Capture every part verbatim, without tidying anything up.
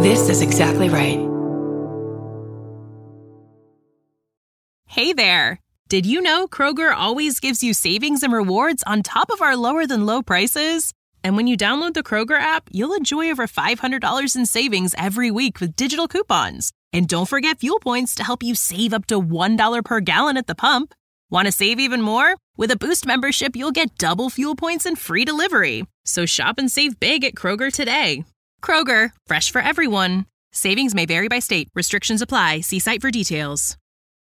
This is exactly right. Hey there! Did you know Kroger always gives you savings and rewards on top of our lower-than-low prices? And when you download the Kroger app, you'll enjoy over five hundred dollars in savings every week with digital coupons. And don't forget fuel points to help you save up to one dollar per gallon at the pump. Want to save even more? With a Boost membership, you'll get double fuel points and free delivery. So shop and save big at Kroger today. Kroger, fresh for everyone. Savings may vary by state. Restrictions apply. See site for details.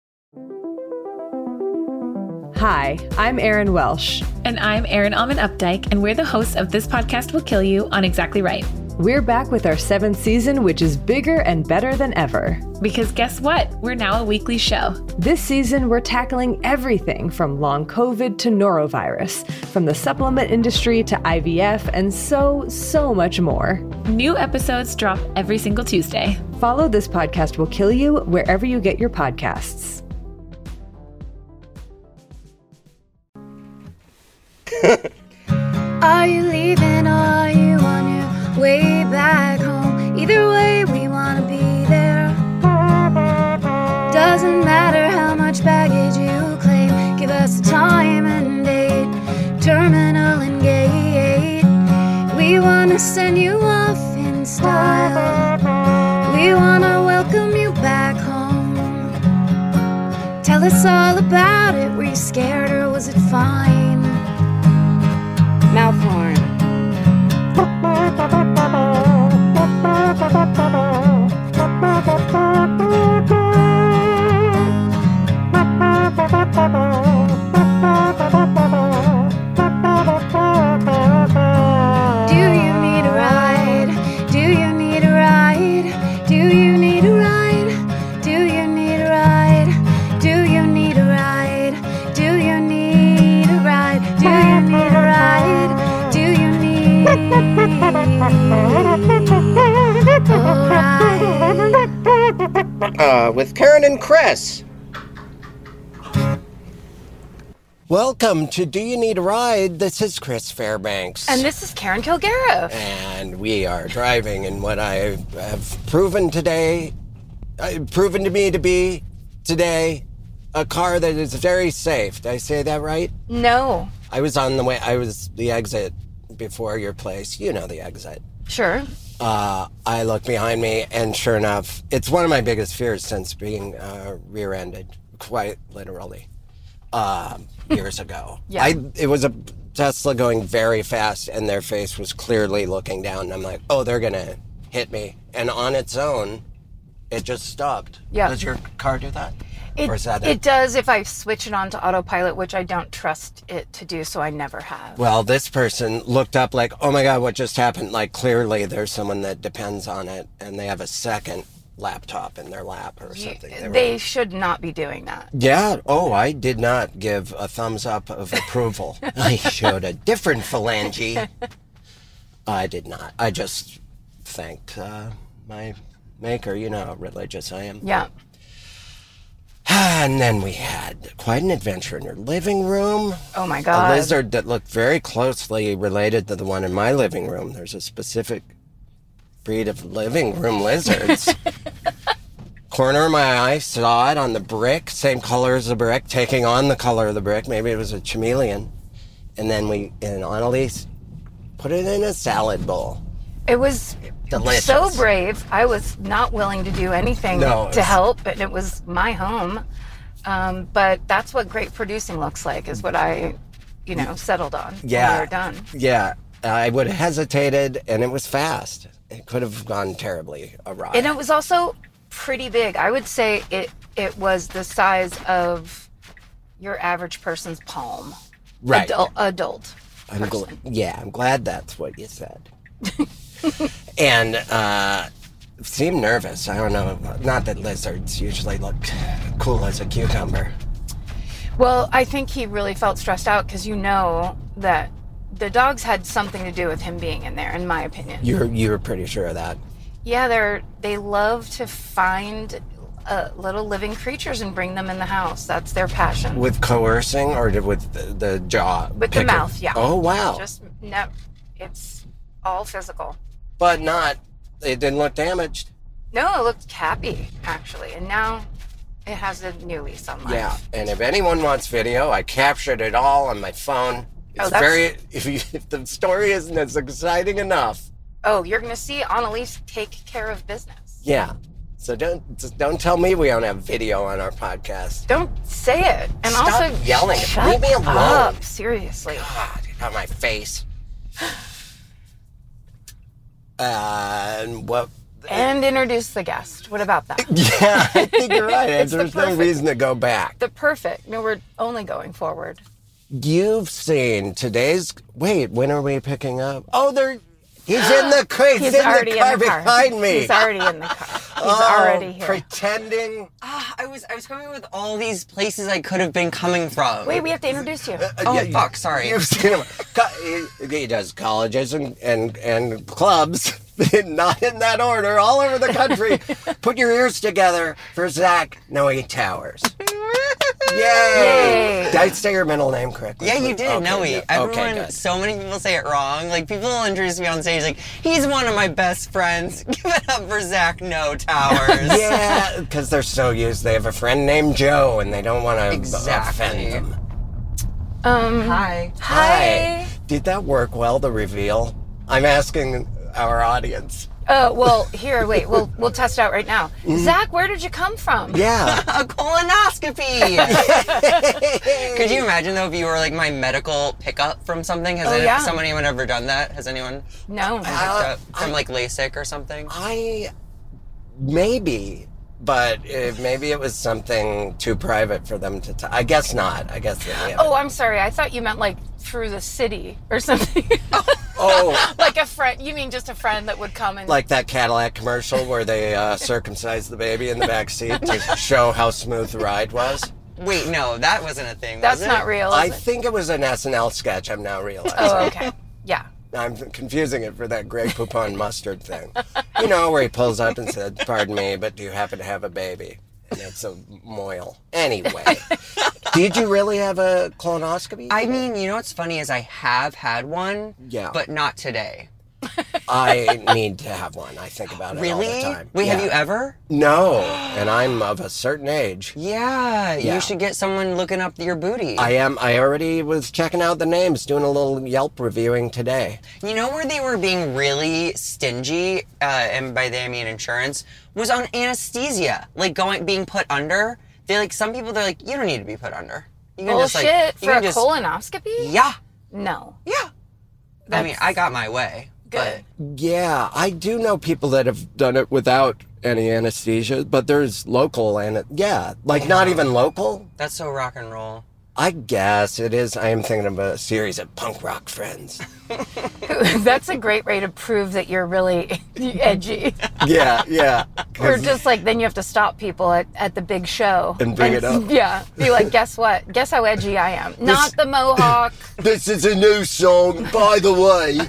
Hi, I'm Erin Welsh. And I'm Erin Alman Updike, and we're the hosts of This Podcast Will Kill You on Exactly Right. We're back with our seventh season, which is bigger and better than ever. Because guess what? We're now a weekly show. This season, we're tackling everything from long COVID to norovirus, from the supplement industry to I V F, and so, so much more. New episodes drop every single Tuesday. Follow This Podcast Will Kill You wherever you get your podcasts. Are you leaving or are you on your way back home? Either way, we want to be there. Doesn't matter how much baggage you claim. Give us a time and date, terminal and gate. We want to send you off in style. We want to welcome you back home. Tell us all about it. Were you scared or was it fine? Mouth horn. Do you need a ride? Do you need a ride? Do you need a ride? Do you need a ride? Do you need a ride? Do you need a ride? Do you need a ride? Do you need a ride? Uh, with Karen and Chris. Welcome to Do You Need a Ride? This is Chris Fairbanks. And this is Karen Kilgariff. And we are driving in what I have proven today, uh, proven to me to be today, a car that is very safe. Did I say that right? No. I was on the way, I was the exit before your place. You know the exit. Sure. Uh, I look behind me, and sure enough, it's one of my biggest fears since being uh, rear-ended, quite literally, uh, years ago. Yeah. I, it was a Tesla going very fast, and their face was clearly looking down, and I'm like, oh, they're going to hit me. And on its own, it just stopped. Yeah. Does your car do that? It, or is that it does if I switch it on to autopilot, which I don't trust it to do, so I never have. Well, this person looked up like, oh my God, what just happened? Like, clearly there's someone that depends on it, and they have a second laptop in their lap or something. You, they they were... should not be doing that. Yeah. Oh, I did not give a thumbs up of approval. I showed a different phalange. I did not. I just thanked uh, my maker. You know how religious I am. Yeah. And then we had quite an adventure in her living room. Oh, my God. A lizard that looked very closely related to the one in my living room. There's a specific breed of living room lizards. Corner of my eye, saw it on the brick, same color as the brick, taking on the color of the brick. Maybe it was a chameleon. And then we, and Annalise, put it in a salad bowl. It was delicious. So brave. I was not willing to do anything no, to help, and it was my home. Um, but that's what great producing looks like, is what I, you know, settled on yeah, when we were done. Yeah, I would have hesitated, and it was fast. It could have gone terribly awry. And it was also pretty big. I would say it it was the size of your average person's palm. Right. Adult. adult I'm gl- yeah, I'm glad that's what you said. And uh, seemed nervous. I don't know. Not that lizards usually look cool as a cucumber. Well, I think he really felt stressed out because you know that the dogs had something to do with him being in there, in my opinion. You're you're pretty sure of that? Yeah, they're they love to find uh, little living creatures and bring them in the house. That's their passion. With coercing or with the, the jaw? With picking? the mouth, yeah. Oh, wow. Just no, it's all physical. But not it didn't look damaged. No, it looked happy, actually. And now it has a new lease on life. Yeah, and if anyone wants video, I captured it all on my phone. It's Oh, that's- very, if, you, if the story isn't as exciting enough, Oh, you're going to see Annalise take care of business. yeah. So don't just don't tell me we don't have video on our podcast. Don't say it. And Stop also, yelling. shut Leave me alone. up. Seriously. God, get out of my face. And what? And introduce the guest. What about that? Yeah, I think you're right. It's the There's no perfect- reason to go back. The perfect. No, we're only going forward. You've seen today's. Wait, when are we picking up? Oh, they're. He's in the car. He's, He's in already the car in the car. behind me. He's already in the car. He's Oh, already here. Pretending. Ah, I was I was coming with all these places I could have been coming from. Wait, we have to introduce you. Oh, Yeah, you- fuck, sorry. You've seen him. Co- He, he does colleges and, and, and clubs, not in that order, all over the country. Put your ears together for Zach Noe Towers. Yay! Yay. Did I say your middle name correctly? Yeah, you did. Okay, Noe. yeah. Everyone, Okay, good. so many people say it wrong. Like, people will introduce me on stage like, he's one of my best friends. Give it up for Zach No Towers. Yeah, because they're so used. They have a friend named Joe, and they don't want to Exactly. offend them. Um, Hi. hi. Did that work well, the reveal? I'm asking our audience. Uh, well, here, wait. We'll we'll test it out right now. Zach, where did you come from? Yeah. A colonoscopy! Could you imagine, though, if you were, like, my medical pickup from something? Has Oh, any, yeah. someone even ever done that? Has anyone No. picked Uh, up from, I- like, LASIK or something? I maybe, but it, maybe it was something too private for them to. T- I guess not. I guess they have. Oh, I'm sorry. I thought you meant like through the city or something. Oh, Like a friend. You mean just a friend that would come and like that Cadillac commercial where they uh, circumcised the baby in the back seat to show how smooth the ride was. Wait, no, that wasn't a thing, That's was it? not real. Is I it? think it was an S N L sketch. I'm now realizing. Oh, okay. Yeah. I'm confusing it for that Grey Poupon mustard thing. You know, where he pulls up and said, "Pardon me, but do you happen to have a baby?" And it's a moil. Anyway, did you really have a colonoscopy? I mean, you know what's funny is I have had one, Yeah. but not today. I need to have one. I think about it all Really? the time. Wait, have Yeah. you ever? No, and I'm of a certain age. Yeah, Yeah. you should get someone looking up your booty. I am. I already was checking out the names, doing a little Yelp reviewing today. You know where they were being really stingy, uh, and by they I mean insurance, was on anesthesia. Like going, being put under. They like, some people, they're like, you don't need to be put under. You can just Bullshit like, you for can a just, colonoscopy? Yeah, No. yeah. I mean, I got my way. Good. Yeah, I do know people that have done it without any anesthesia, but there's local and yeah, like not even local. But that's so rock and roll. I guess it is. I am thinking of a series of punk rock friends. That's a great way to prove that you're really edgy. Yeah, yeah. Or just like, then you have to stop people at, at the big show. And bring it up. Yeah. Be like, guess what? Guess how edgy I am. Not the mohawk. This is a new song, by the way.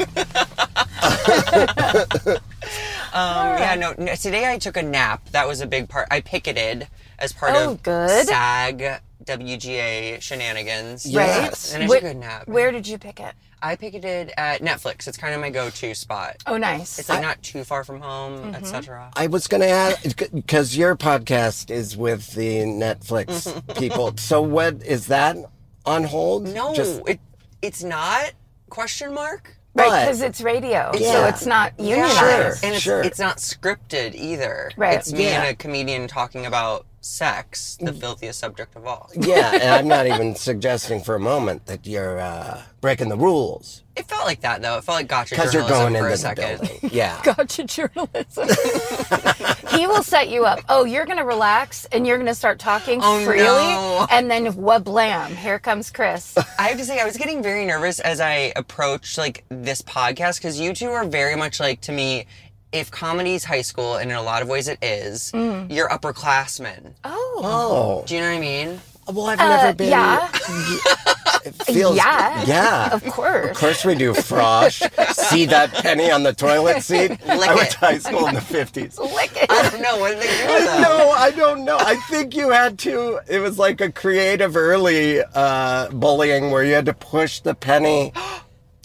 Um, yeah, no, no, today I took a nap. That was a big part. I picketed as part Oh, of good. SAG W G A shenanigans. Yes. And it's Where, a good nap. where did you pick it? I picketed at Netflix. It's kind of my go-to spot. Oh, nice. It's like not too far from home, Mm-hmm. et cetera. I was going to ask, because your podcast is with the Netflix people. So what, is that on hold? No, Just- it it's not, question mark? Right, but- because it's radio, so Yeah. it's not unionized. Sure. And it's, Sure. it's not scripted either. Right. It's me Yeah. and a comedian talking about sex, the filthiest subject of all. Yeah, and I'm not even suggesting for a moment that you're uh, breaking the rules. It felt like that, though. It felt like gotcha Because you're journalism going for into a the second. building. Yeah. Gotcha journalism. He will set you up. Oh, you're going to relax and you're going to start talking Oh, freely. no. And then wha-blam, here comes Chris. I have to say, I was getting very nervous as I approached, like, this podcast, because you two are very much like, to me, if comedy's high school, and in a lot of ways it is, you're upperclassmen. Oh. Oh. Do you know what I mean? Well, I've never been. Yeah. It feels. Yeah. Yeah. Of course. Of course we do. Frosh. See that penny on the toilet seat? Lick I went it. to high school in the fifties. Lick it. I don't know. What did they do with that? No, I don't know. I think you had to. It was like a creative early uh, bullying where you had to push the penny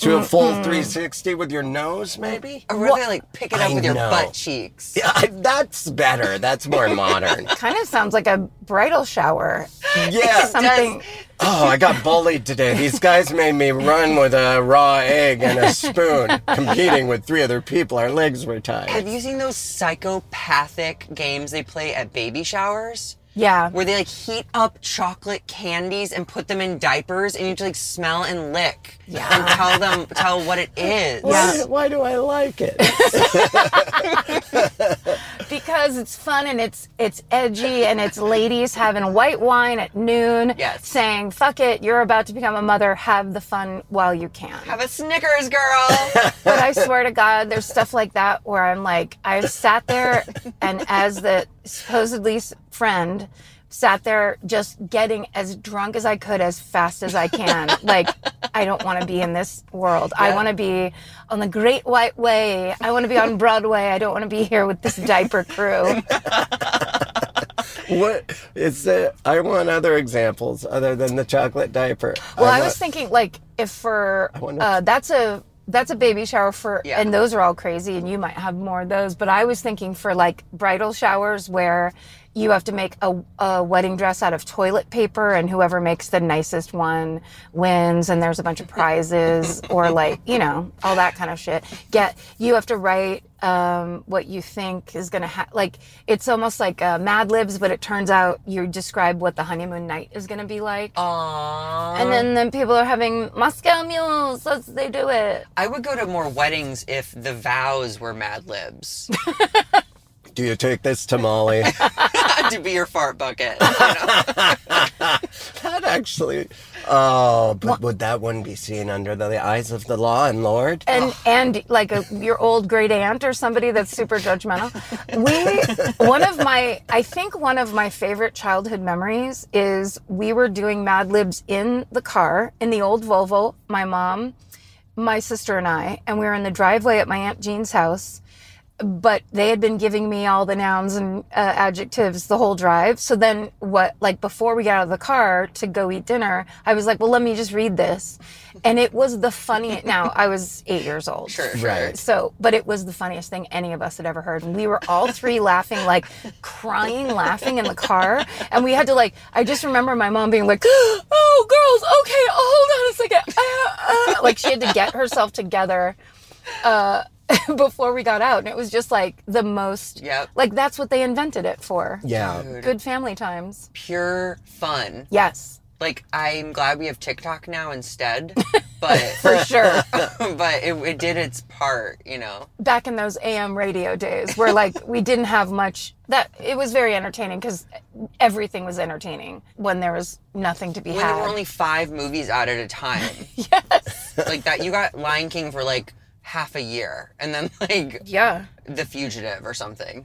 to a full three sixty with your nose, maybe? Or really, like, pick it up I with your know. butt cheeks. Yeah, I- that's better. That's more modern. Kind of sounds like a bridal shower. Yeah. Something. Oh, I got bullied today. These guys made me run with a raw egg and a spoon, competing with three other people. Our legs were tied. Have you seen those psychopathic games they play at baby showers? Yeah. Where they like heat up chocolate candies and put them in diapers, and you have to like smell and lick Yeah. and tell them tell what it is. Why, why do I like it? Because it's fun and it's it's edgy and it's ladies having white wine at noon, Yes. saying, fuck it, you're about to become a mother, have the fun while you can. Have a Snickers, girl. But I swear to God, there's stuff like that where I'm like, I've sat there and as the supposedly s- friend, sat there just getting as drunk as I could as fast as I can. Like, I don't want to be in this world. I want to be on the Great White Way. I want to be on Broadway. I don't want to be here with this diaper crew. What is it? I want other examples other than the chocolate diaper. Well, I, want- was thinking, like, if for wonder- uh, that's a that's a baby shower for, Yeah. and those are all crazy, and you might have more of those. But I was thinking for like bridal showers where you have to make a, a wedding dress out of toilet paper, and whoever makes the nicest one wins, and there's a bunch of prizes, or like, you know, all that kind of shit. Get you have to write um, what you think is gonna ha- like. It's almost like uh, Mad Libs, but it turns out you describe what the honeymoon night is gonna be like. Aww. And then, then people are having Moscow mules. Let's they do it. I would go to more weddings if the vows were Mad Libs. Do you take this to Molly? To be your fart bucket. You know? That actually. Oh, but would that one be seen under the eyes of the law and Lord? And and like a, your old great aunt or somebody that's super judgmental. We one of my I think one of my favorite childhood memories is we were doing Mad Libs in the car in the old Volvo. My mom, my sister, and I, and we were in the driveway at my Aunt Jean's house. But they had been giving me all the nouns and uh, adjectives the whole drive. So then what, like before we got out of the car to go eat dinner, I was like, well, let me just read this. And it was the funniest, now I was eight years old. Sure, sure. Right. So, but it was the funniest thing any of us had ever heard. And we were all three laughing, like crying, laughing in the car. And we had to like, I just remember my mom being like, oh, girls, okay, hold on a second. Uh, uh. Like she had to get herself together. Uh, before we got out, and it was just like the most Yep. like that's what they invented it for. Yeah. Good family times. Pure fun. Yes, Like, I'm glad we have TikTok now instead, but for sure. but it, it did its part, you know. Back in those A M radio days where like we didn't have much, that it was very entertaining because everything was entertaining when there was nothing to be When had. there were only five movies out at a time. Yes. Like that, you got Lion King for like half a year, and then like Yeah. The Fugitive or something.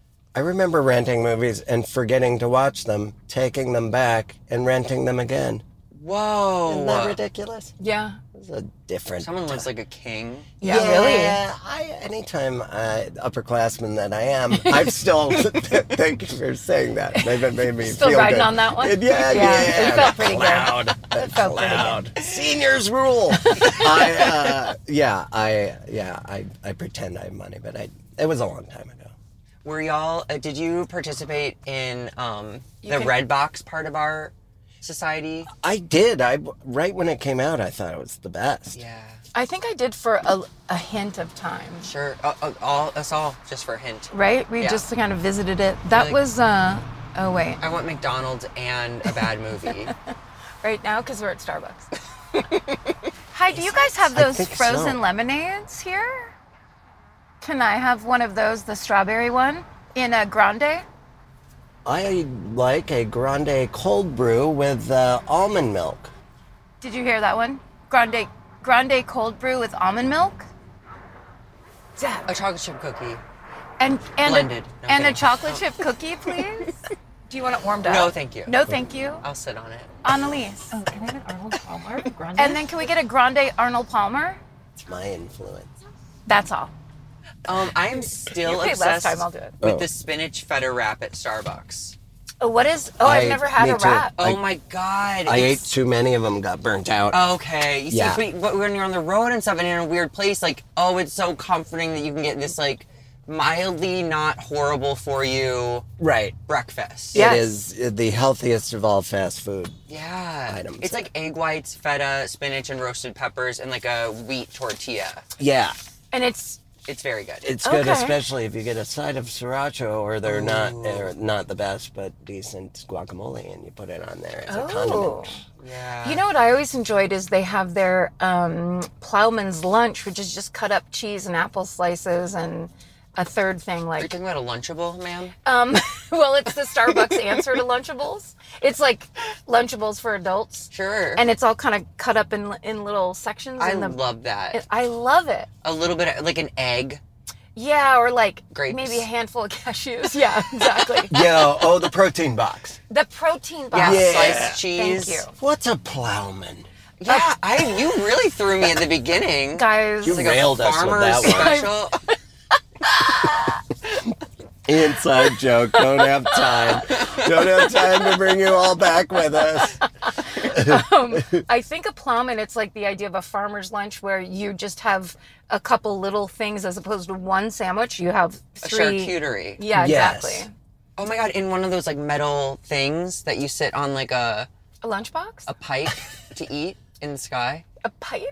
I remember renting movies and forgetting to watch them, taking them back, and renting them again. Whoa. Isn't that ridiculous? Yeah. It's a different. Someone lives like a king. Yeah, really. I, anytime I, upperclassman that I am, I'm still, thank you for saying that. They've made me Still feel riding good. on that one? Yeah, yeah. Yeah, it felt pretty good. Cloud. It felt pretty Cloud. Seniors rule. I, uh, yeah, I, yeah, I, I pretend I have money, but I, it was a long time ago. Were y'all, uh, did you participate in um, the can- Redbox part of our society? I did. I, right when it came out, I thought it was the best. Yeah. I think I did for a, a hint of time. Sure. Uh, uh, all, us all, just for a hint. Right? We Yeah. just kind of visited it. That Like- was, uh, oh wait, I want McDonald's and a bad movie. right now because we're at Starbucks. Hi, do you guys have I those think so. frozen lemonades here? Can I have one of those, the strawberry one, in a grande? I like a grande cold brew with uh, almond milk. Did you hear that one? Grande, grande cold brew with almond milk? A chocolate chip cookie. And, and, Blended. A, No and a kidding. chocolate chip cookie, please? Do you want it warmed up? No, thank you. No, thank you. I'll sit on it. Annalise. Oh, can I have an Arnold Palmer? Grande? And then can we get a grande Arnold Palmer? It's my influence. That's all. Um, I am still You paid obsessed last time, I'll do it. with Oh. the spinach feta wrap at Starbucks. Oh, what is? Oh, I've I- never had me a too. wrap. Oh I- my god. I ate it's- too many of them, got burnt out. Okay. You see, Yeah. but- but when you're on the road and stuff and in a weird place, like, oh, it's so comforting that you can get this, like, mildly not horrible for you Right. breakfast. Yes. It is the healthiest of all fast food. Yeah. Items. It's like egg whites, feta, spinach, and roasted peppers, and like a wheat tortilla. Yeah. And it's It's very good. It's good, Okay. especially if you get a side of sriracha, or they're not they're not the best, but decent guacamole, and you put it on there as a oh. condiment. yeah. You know what I always enjoyed is they have their um, Plowman's lunch, which is just cut up cheese and apple slices and a third thing Are you like. talking about a Lunchable, ma'am? Um, well, it's the Starbucks answer to Lunchables. It's like Lunchables for adults, Sure. and it's all kind of cut up in in little sections. I in the, love that. it- I love it. a little bit of, like an egg. Yeah, or like Grapes. maybe a handful of cashews. Yeah, exactly. Yeah. Oh, the protein box. The protein box. Yeah, Yeah. sliced cheese. Thank you. What's a plowman? Yeah, I you really threw me at the beginning. Guys, You It's like railed a us with farmer's that one. special. Inside joke. Don't have time. Don't have time to bring you all back with us. um, I think a plowman, it's like the idea of a farmer's lunch where you just have a couple little things as opposed to one sandwich. You have A three. charcuterie. Yeah, Yes. exactly. Oh my god, in one of those like metal things that you sit on like a A lunchbox? a pipe to eat in the sky. A pipe?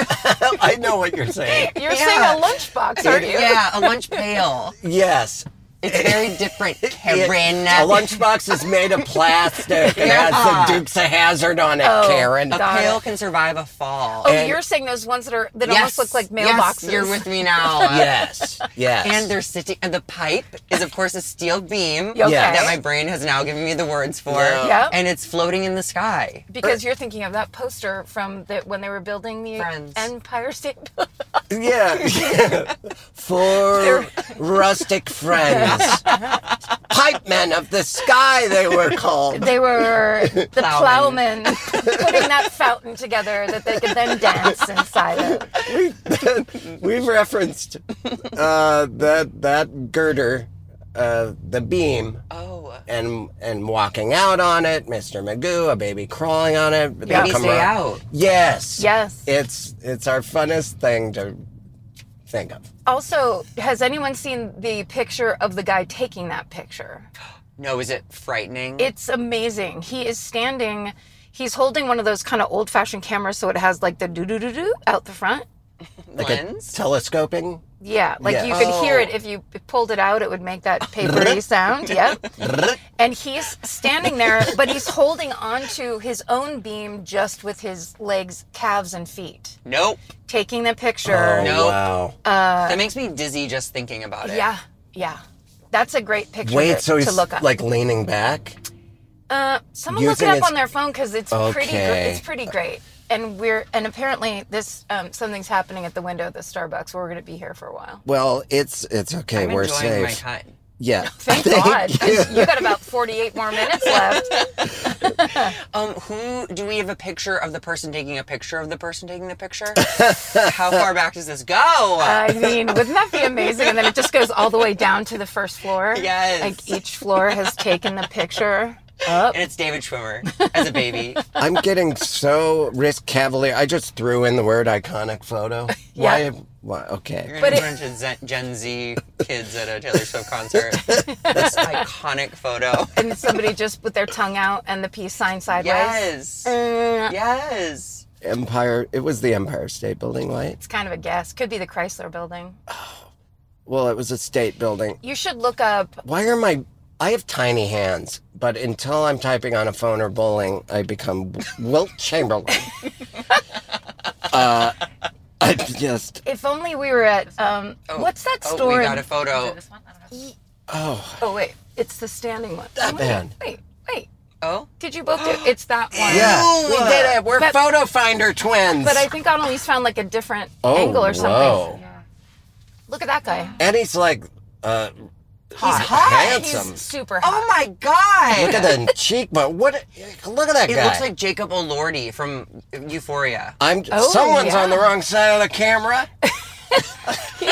I know what you're saying. You're Yeah. saying a lunchbox, aren't you? Yeah, a lunch pail. Yes. It's very different, Karen. A lunchbox is made of plastic and Yeah. has the Dukes of Hazzard on it, Oh, Karen. A Got pail it. can survive a fall. Oh, And- you're saying those ones that are that Yes. almost look like Yes, mailboxes. you're with me now. Yes. Yes. And they're sitting, and the pipe is, of course, a steel beam Okay. Yeah. that my brain has now given me the words for. No. Yep. And it's floating in the sky. Because you're thinking of that poster from the, when they were building the Friends. Empire State Building. Yeah. yeah. For rustic friends. Pipe men of the sky, they were called. They were the Plowmen. plowmen putting that fountain together that they could then dance inside of. We, we've referenced uh, that that girder, uh, the beam, Oh. and and walking out on it. Mister Magoo, a baby crawling on it. They Baby come stay around- out. Yes. Yes. It's it's our funnest thing to think of. Also, has anyone seen the picture of the guy taking that picture? No, is it frightening? It's amazing. He is standing, he's holding one of those kind of old fashioned cameras so it has like the doo doo doo doo out the front. Like Lens? a telescoping. Yeah, like Yeah. you could hear it Oh. if you pulled it out, it would make that papery sound. Yep. And he's standing there, but he's holding onto his own beam just with his legs, calves, and feet, Nope. taking the picture. Oh, Nope. wow. that makes me dizzy just thinking about it. Yeah, yeah. That's a great picture Wait, to, so he's to look up. like leaning back? Uh, someone look Using it up his- on their phone because it's pretty. Gr- Okay. it's pretty great. And we're and apparently this um, something's happening at the window of the Starbucks. We're going to be here for a while. Well, it's it's okay. I'm We're enjoying safe. my time. Yeah. Thank God, 'cause you got about forty-eight more minutes left. Um, who do we have a picture of the person taking a picture of the person taking the picture? How far back does this go? I mean, wouldn't that be amazing? And then it just goes all the way down to the first floor. Yes. Like each floor has taken the picture up. and it's David Schwimmer as a baby. I'm getting so risk cavalier. I just threw in the word iconic photo. Yeah. Why? Why? Okay. You're But gonna it- bunch of Gen, Gen Z kids at a Taylor Swift concert. This iconic photo. And somebody just with their tongue out and the peace sign sideways. Yes. Uh, Yes. Empire. It was the Empire State Building, right? It's kind of a guess. Could be the Chrysler Building. Well, it was a state building. You should look up. Why are my? I have tiny hands, but until I'm typing on a phone or bowling, I become Wilt Chamberlain. uh, I just. If only we were at. Um, Oh, what's that Oh, store? we in- got a photo. This one? I don't know. Oh. Oh wait, it's the standing one. That oh, wait, band. Wait, wait. Oh? Did you both do? It's that one. Yeah, we did it. We're But- photo finder twins. But I think Annalise found like a different Oh, angle or something. whoa. Look at that guy. And he's like, uh, He's hot. handsome. He's super hot. Oh my god! Look at the cheekbone. What? Look at that It guy. looks like Jacob Elordi from Euphoria. I'm. Oh, someone's yeah. on the wrong side of the camera.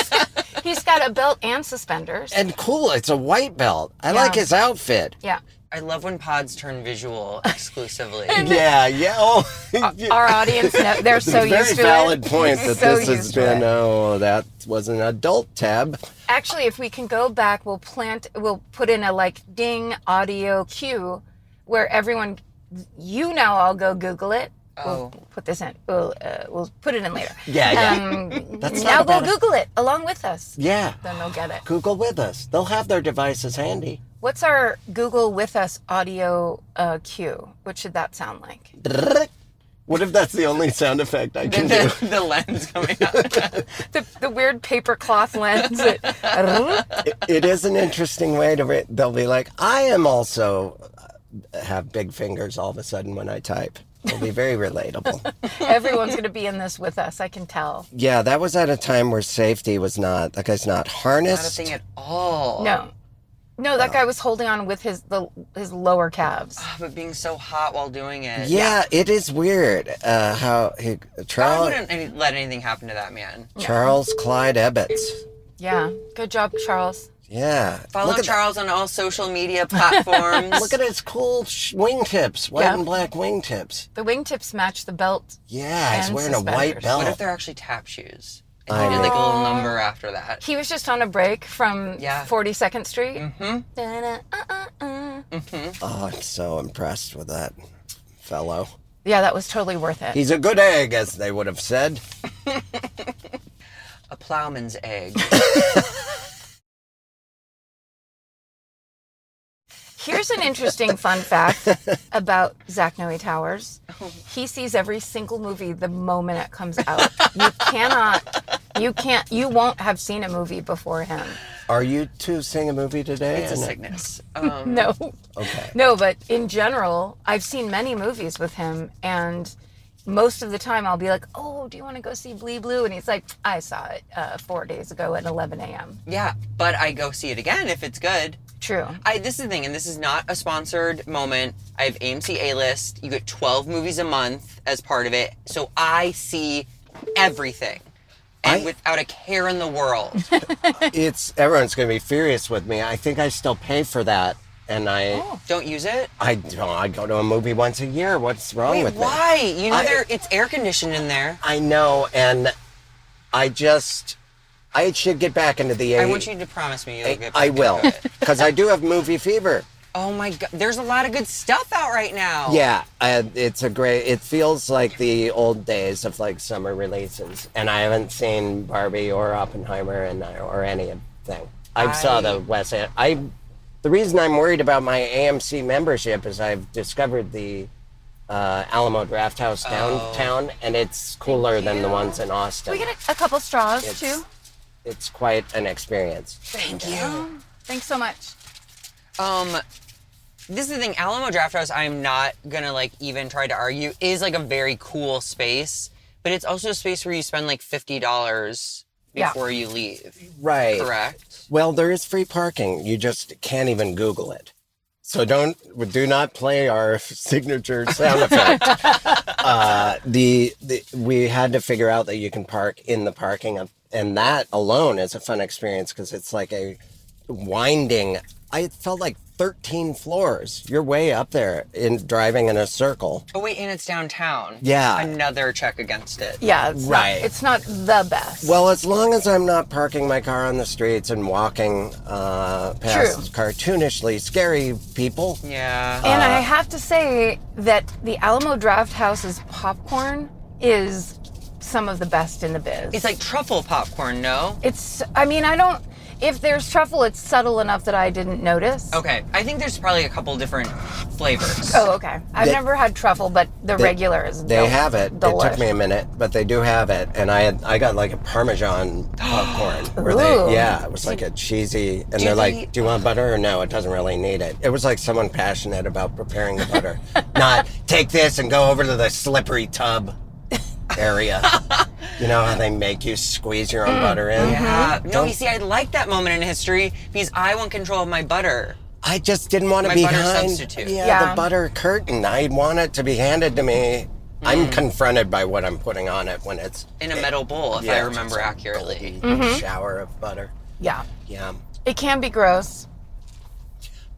He's got a belt and suspenders. And cool, it's a white belt. I Yeah. like his outfit. Yeah. I love when pods turn visual exclusively. Yeah, yeah. Oh, Our audience, know, they're so very used to valid it. point that So this has used to been. it. Oh, that was an adult tab. Actually, if we can go back, we'll plant, we'll put in a like ding audio cue where everyone, you now all go Google it. We'll Oh. put this in. We'll, uh, we'll put it in later. Yeah, yeah. Um, That's now not go bad. Google it along with us. Yeah. Then they'll get it. Google with us. They'll have their devices handy. What's our Google with us audio uh, cue? What should that sound like? What if that's the only sound effect I can do? the, the lens coming out. The, the weird paper cloth lens. that- It, it is an interesting way to. Re- they'll be like, I am also uh, have big fingers all of a sudden when I type. It'll be very relatable. Everyone's going to be in this with us. I can tell. Yeah, that was at a time where safety was not. That guy's not Not a harnessed. thing at all. No, no, that guy was holding on with his the his lower calves. But being so hot while doing it. Yeah, it is weird uh, how he God Charles wouldn't any- let anything happen to that man. Charles Clyde Ebbets. Yeah, good job, Charles. Yeah, Follow look at Charles on all social media platforms. that. Look at his cool sh- wingtips, white Yeah. and black wingtips. The wingtips match the belt. Yeah, he's And wearing a white suspenders. belt. What if they're actually tap shoes? And I he did like a little know. number after that. He was just on a break from Yeah. forty-second Street. Mm-hmm. Da-da-uh-uh-uh. Oh, I'm so impressed with that fellow. Yeah, that was totally worth it. He's a good egg, as they would have said. A plowman's egg. Here's an interesting fun fact about Zach Noe Towers. He sees every single movie the moment it comes out. You cannot, you can't, you won't have seen a movie before him. Are you two seeing a movie today? It's a And- sickness. Um, No. Okay. No, but in general, I've seen many movies with him, and most of the time I'll be like, oh, do you want to go see Blee Blue? And he's like, I saw it uh, four days ago at eleven a.m. Yeah, but I go see it again if it's good. True. I, this is the thing, and this is not a sponsored moment. I have A M C A-List. You get twelve movies a month as part of it. So I see everything. And I- without a care in the world. It's everyone's going to be furious with me. I think I still pay for that, and I, Don't use it? I, don't- I go to a movie once a year. What's wrong Wait, with me? why? You know I- there it's air conditioned in there. I know, and I just, I should get back into the. I want you to promise me you'll get back I will, into it. because I do have movie fever. Oh my god, there's a lot of good stuff out right now. Yeah, uh, it's a great. It feels like the old days of like summer releases, and I haven't seen Barbie or Oppenheimer and or anything. I saw I- the Wes. An- I. The reason I'm worried about my A M C membership is I've discovered the uh, Alamo Draft House downtown, and it's cooler than the ones in Austin. Can we get a, a couple straws, It's- too? It's quite an experience. Thank you. Thanks so much. Um, this is the thing. Alamo Draft House, I'm not gonna like even try to argue, is like a very cool space, but it's also a space where you spend like fifty dollars Yeah. before you leave. Right. Correct. Well, there is free parking. You just can't even Google it. So don't, do not play our signature sound effect. uh, the, the we had to figure out that you can park in the parking of, and that alone is a fun experience because it's like a winding. I felt like thirteen floors. You're way up there in driving in a circle. Oh wait, and it's downtown. Yeah. Another check against it. Yeah, it's Right. Not, it's not the best. Well, as long as I'm not parking my car on the streets and walking uh, past cartoonishly scary people. Yeah. and I have to say that the Alamo Draft House's popcorn is some of the best in the biz. It's like truffle popcorn, no? It's, I mean, I don't, if there's truffle, it's subtle enough that I didn't notice. Okay, I think there's probably a couple different flavors. Oh, okay. I've They- never had truffle, but the They- regular is They del- have it. It delish. took me a minute, but they do have it. And I had I got like a Parmesan popcorn. where Ooh. they Yeah, it was like a cheesy. And Do they're they- like, "Do you want butter or no? It doesn't really need it." It was like someone passionate about preparing the butter, not take this and go over to the slippery tub area. You know how they make you squeeze your own Mm. butter in? Yeah. No, Don't- you see, I like that moment in history because I want control of my butter. I just didn't want to My be butter behind substitute. Yeah, Yeah. the butter curtain. I want it to be handed to me. I'm confronted by what I'm putting on it when it's In a metal bowl, if yeah, I it's remember just a accurately. golden shower of butter. Yeah. Yeah. It can be gross.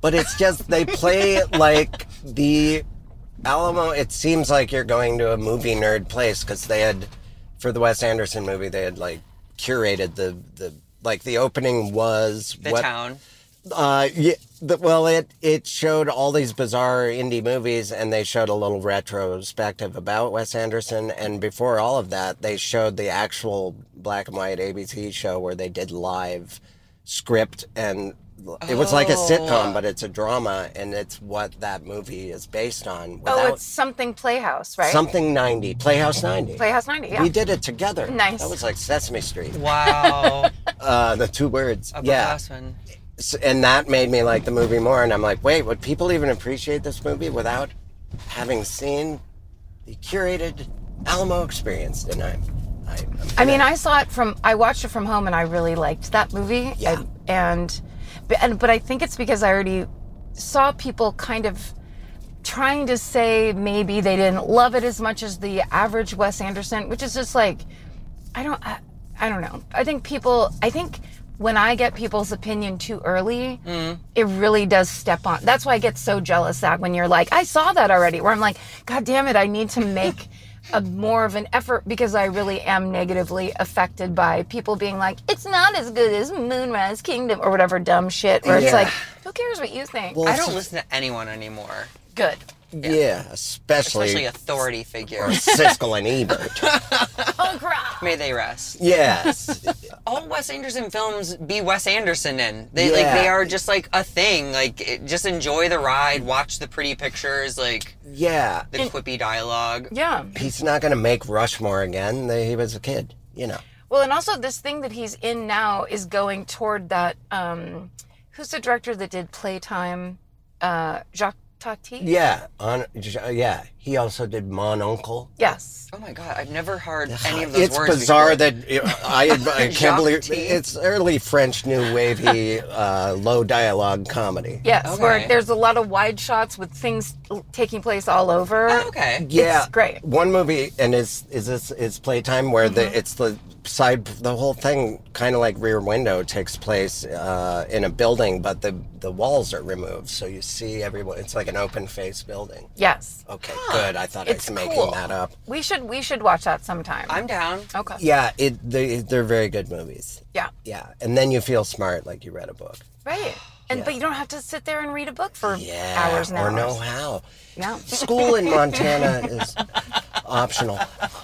But it's just, they play like the Alamo, it seems like you're going to a movie nerd place because they had, for the Wes Anderson movie, they had like curated the, the like the opening was... The what, town. Uh, yeah, the, well, it, it showed all these bizarre indie movies and they showed a little retrospective about Wes Anderson. And before all of that, they showed the actual black and white A B C show where they did live script and it was like a sitcom, but it's a drama, and it's what that movie is based on. Oh, it's something Playhouse, right? Something ninety. Playhouse ninety. Playhouse ninety, yeah. We did it together. Nice. That was like Sesame Street. Wow. uh, the two words. A yeah. one. So, and that made me like the movie more, and I'm like, wait, would people even appreciate this movie without having seen the curated Alamo experience? And I'm, I, I'm I mean, I saw it from, I watched it from home, and I really liked that movie. Yeah. And, and But, and, but I think it's because I already saw people kind of trying to say maybe they didn't love it as much as the average Wes Anderson, which is just like, I don't, I, I don't know. I think people, I think when I get people's opinion too early, mm. it really does step on. That's why I get so jealous that when you're like, I saw that already, where I'm like, God damn it, I need to make a more of an effort because I really am negatively affected by people being like, it's not as good as Moonrise Kingdom or whatever dumb shit where Yeah. it's like, who cares what you think? Well, I don't so- listen to anyone anymore. Good. Yeah, yeah especially, Especially authority or figures. Siskel and Ebert. Oh, crap. May they rest. Yes. All Wes Anderson films be Wes Anderson in. They Yeah. like they are just like a thing. Like it, just enjoy the ride, watch the pretty pictures, like Yeah. the quippy dialogue. Yeah. He's not going to make Rushmore again. He was a kid, you know. Well, and also this thing that he's in now is going toward that, um, who's the director that did Playtime? Uh, Jacques Tati? Yeah, on yeah. He also did Mon Oncle. Yes. Oh my god, I've never heard any of those It's words bizarre before. that it, I, I can't Jacques believe T. it's early French new wavy uh, low dialogue comedy. Yes, Okay. where there's a lot of wide shots with things taking place all over. Oh, okay. Yeah, It's great. One movie, and is is this is Playtime where Mm-hmm. the it's the side the whole thing kind of like Rear Window takes place uh, in a building, but the the walls are removed, so you see everyone. It's like an open face building. Yes. Okay, good. I thought It's I was making cool. that up. We should we should watch that sometime. I'm down. okay. Yeah, it they, they're very good movies. Yeah. Yeah, and then you feel smart, like you read a book. Right. And Yeah. but you don't have to sit there and read a book for Yeah, hours and or hours. know how. Yeah. School in Montana is optional.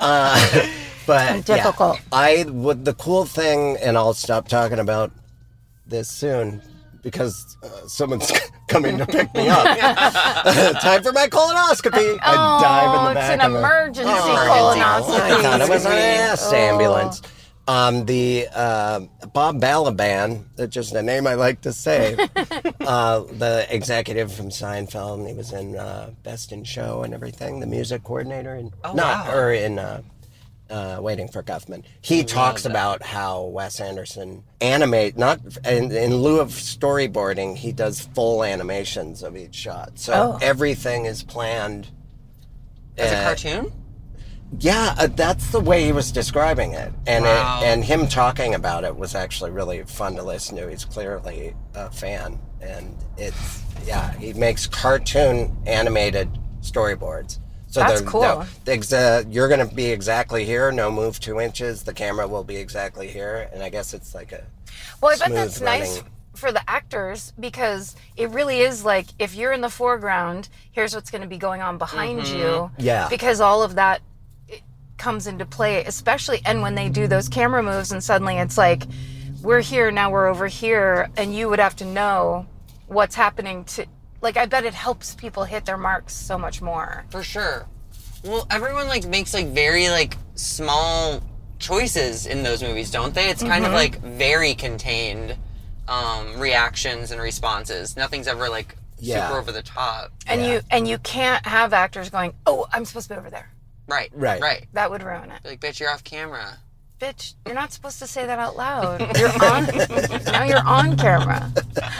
Uh, but Difficult. Yeah, I would the cool thing, and I'll stop talking about this soon because uh, someone's coming to pick me up. Time for my colonoscopy. I Oh, dive in the it's back an of a- emergency Oh, I thought it was an ass Oh. ambulance. Um, the uh, Bob Balaban, that's just a name I like to say, uh, the executive from Seinfeld, and he was in uh, Best in Show and everything, the music coordinator, and Oh, not wow. or in uh, uh, Waiting for Guffman. He talks about how Wes Anderson animate not in, in lieu of storyboarding, he does full animations of each shot, so Oh. everything is planned As a uh, cartoon? yeah, uh, that's the way he was describing it, and Wow. it, and him talking about it was actually really fun to listen to. He's clearly a fan, and it's yeah, he makes cartoon animated storyboards. So That's they're- cool. they're- the exa- you're going to be exactly here. No move two inches. The camera will be exactly here, and I guess it's like a Well, I bet smooth that's nice running- for the actors because it really is like if you're in the foreground, here's what's going to be going on behind you. Yeah. Because all of that it comes into play, especially and when they do those camera moves and suddenly it's like we're here now we're over here and you would have to know what's happening to like I bet it helps people hit their marks so much more. For sure. Well, everyone like makes like very like small choices in those movies, don't they? It's kind of like very contained um, reactions and responses. Nothing's ever like Yeah. super over the top. And Yeah. you and you can't have actors going, "Oh, I'm supposed to be over there." Right. Right. Right. That would ruin it. Like, bitch, you're off camera. Bitch, you're not supposed to say that out loud. You're on. Now you're on camera.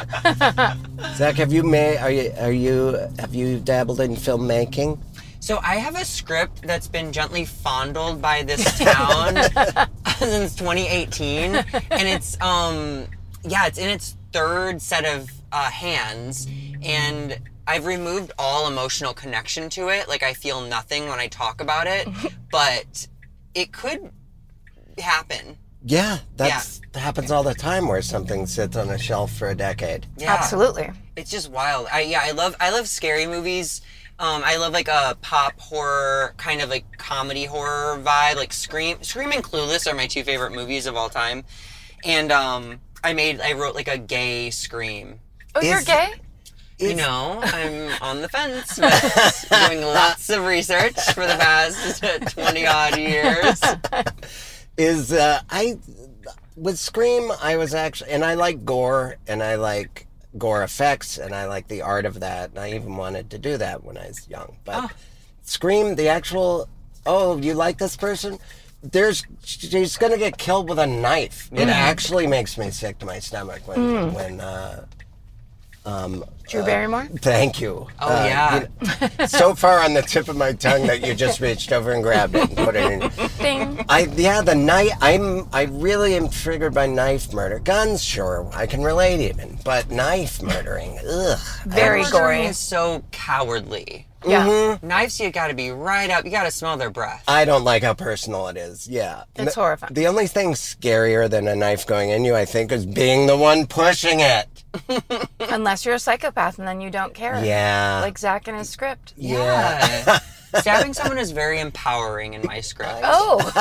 Zach, have you made? Are you? Are you? Have you dabbled in filmmaking? So I have a script that's been gently fondled by this town since twenty eighteen, and it's um yeah, it's in its third set of uh, hands, and I've removed all emotional connection to it. Like, I feel nothing when I talk about it, but it could happen. Yeah, that's, that happens all the time where something sits on a shelf for a decade. Yeah. Absolutely. It's just wild. I yeah, I love I love scary movies. Um, I love like a pop horror kind of like comedy horror vibe. Like Scream, Scream and Clueless are my two favorite movies of all time. And um, I made I wrote like a gay Scream. Oh, you're Is- gay? You know, I'm on the fence, but doing lots of research for the past twenty odd years. Is, uh, I, with Scream, I was actually, and I like gore, and I like gore effects, and I like the art of that, and I even wanted to do that when I was young. But Oh. Scream, the actual, oh, you like this person? There's, she's gonna get killed with a knife. It actually makes me sick to my stomach when, when, uh, um, Drew Barrymore? thank you. Oh, Uh, yeah. you know, so far on the tip of my tongue that you just reached over and grabbed it and put it in. Ding. I yeah, the knife. I'm I really am triggered by knife murder. Guns, sure, I can relate even, but knife murdering, ugh. Very Murdering gory. is so cowardly. Yeah. Knives, you gotta be right up. You gotta smell their breath. I don't like how personal it is. Yeah, It's The- horrifying. The only thing scarier than a knife going in you, I think, is being the one pushing it. Unless you're a psychopath and then you don't care. Yeah. Like Zach in his script. Yeah. Stabbing someone is very empowering in my script. Oh.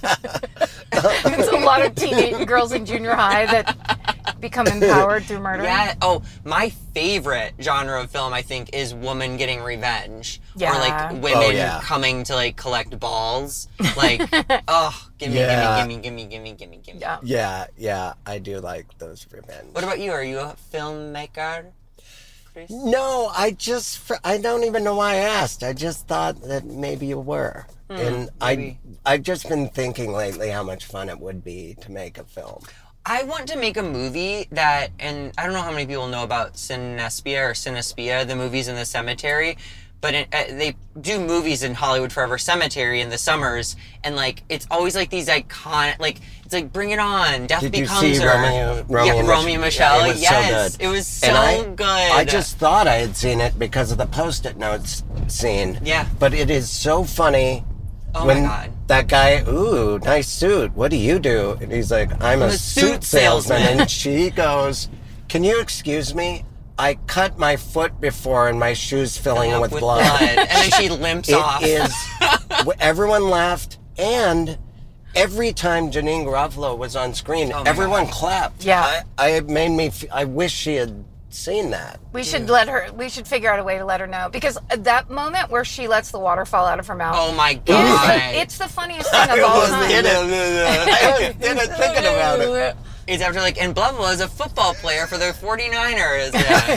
It's a lot of teenage girls in junior high that become empowered through murder. Yeah. Oh, my favorite genre of film, I think, is woman getting revenge. Yeah. Or like women Oh, yeah. coming to like collect balls. Like, oh, gimme, Yeah. gimme, gimme, gimme, gimme, gimme, gimme. Yeah. Yeah, yeah, I do like those revenge. What about you? Are you a filmmaker, Chris? No, I just, fr- I don't even know why I asked. I just thought that maybe you were. and I, maybe. I've just been thinking lately how much fun it would be to make a film. I want to make a movie that, and I don't know how many people know about Cinespia or Cinespia, the movies in the cemetery, but it, uh, they do movies in Hollywood Forever Cemetery in the summers, and like it's always like these iconic, like it's like Bring It On, Death Did you Becomes see Her, Romeo, Romeo yeah, and Romeo and Mich- Michelle, Yeah, it was yes, so good. it was so And I, good. I just thought I had seen it because of the Post-it notes scene. Yeah. But it is so funny. Oh when my God. that guy, ooh, nice suit. What do you do? And he's like, I'm, a, a suit, suit salesman. salesman. And she goes, can you excuse me? I cut my foot before and my shoe's filling Up with, with blood. blood. And then she limps off. It is. w- Everyone laughed, and every time Janine Garofalo was on screen, Oh my everyone God. clapped. Yeah. I, I it made me. F- I wish she had seen that. We should let her, we should figure out a way to let her know. Because at that moment where she lets the water fall out of her mouth, Oh my it is God. the- it's the funniest thing of all time. in it. I was in it thinking about it. It's after like, and blah blah is a football player for the forty-niners.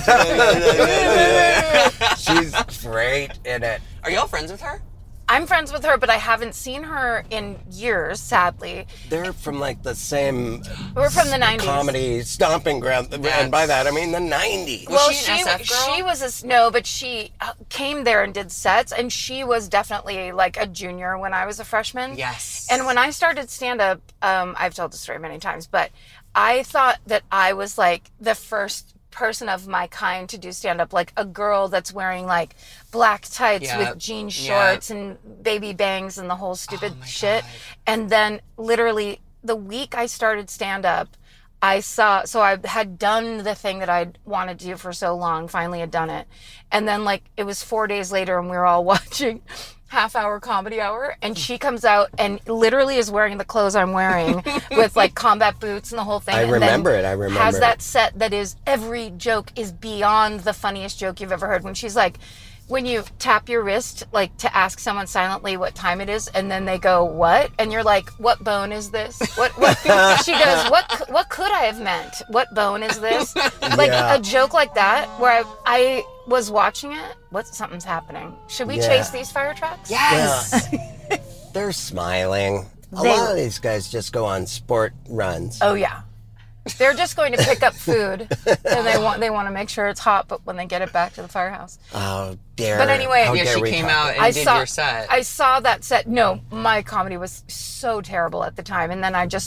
She's great in it. Are y'all friends with her? I'm friends with her, but I haven't seen her in years, sadly. They're from like the same We're from the nineties. comedy stomping ground, and by that I mean the nineties. Was Well, she an S F girl? she was a s- no, but she uh, came there and did sets, and she was definitely like a junior when I was a freshman. Yes. And when I started stand up, um, I've told the story many times, but I thought that I was like the first person of my kind to do stand up, like a girl that's wearing like black tights Yeah. with jean Yeah. shorts and baby bangs and the whole stupid Oh my shit. God. And then literally the week I started stand up, I saw, so I had done the thing that I'd wanted to do for so long, finally had done it. And then like it was four days later and we were all watching half hour comedy hour, and she comes out and literally is wearing the clothes I'm wearing with like combat boots and the whole thing. I and remember then it, I remember has that it. set that is every joke is beyond the funniest joke you've ever heard. When she's like, when you tap your wrist like to ask someone silently what time it is, and then they go what, and you're like, what bone is this? What what? She goes, what c- what could I have meant? What bone is this? Like Yeah. a joke like that where I, I was watching it. What, something's happening? Should we Yeah. chase these fire trucks? Yes. They're smiling. A They- lot of these guys just go on sport runs. Oh yeah. They're just going to pick up food, and they want they want to make sure it's hot. But when they get it back to the firehouse, Oh, dare. But anyway- how Yeah, dare she we came talk out and I did saw your set. I saw that set. No, my comedy was so terrible at the time, and then I just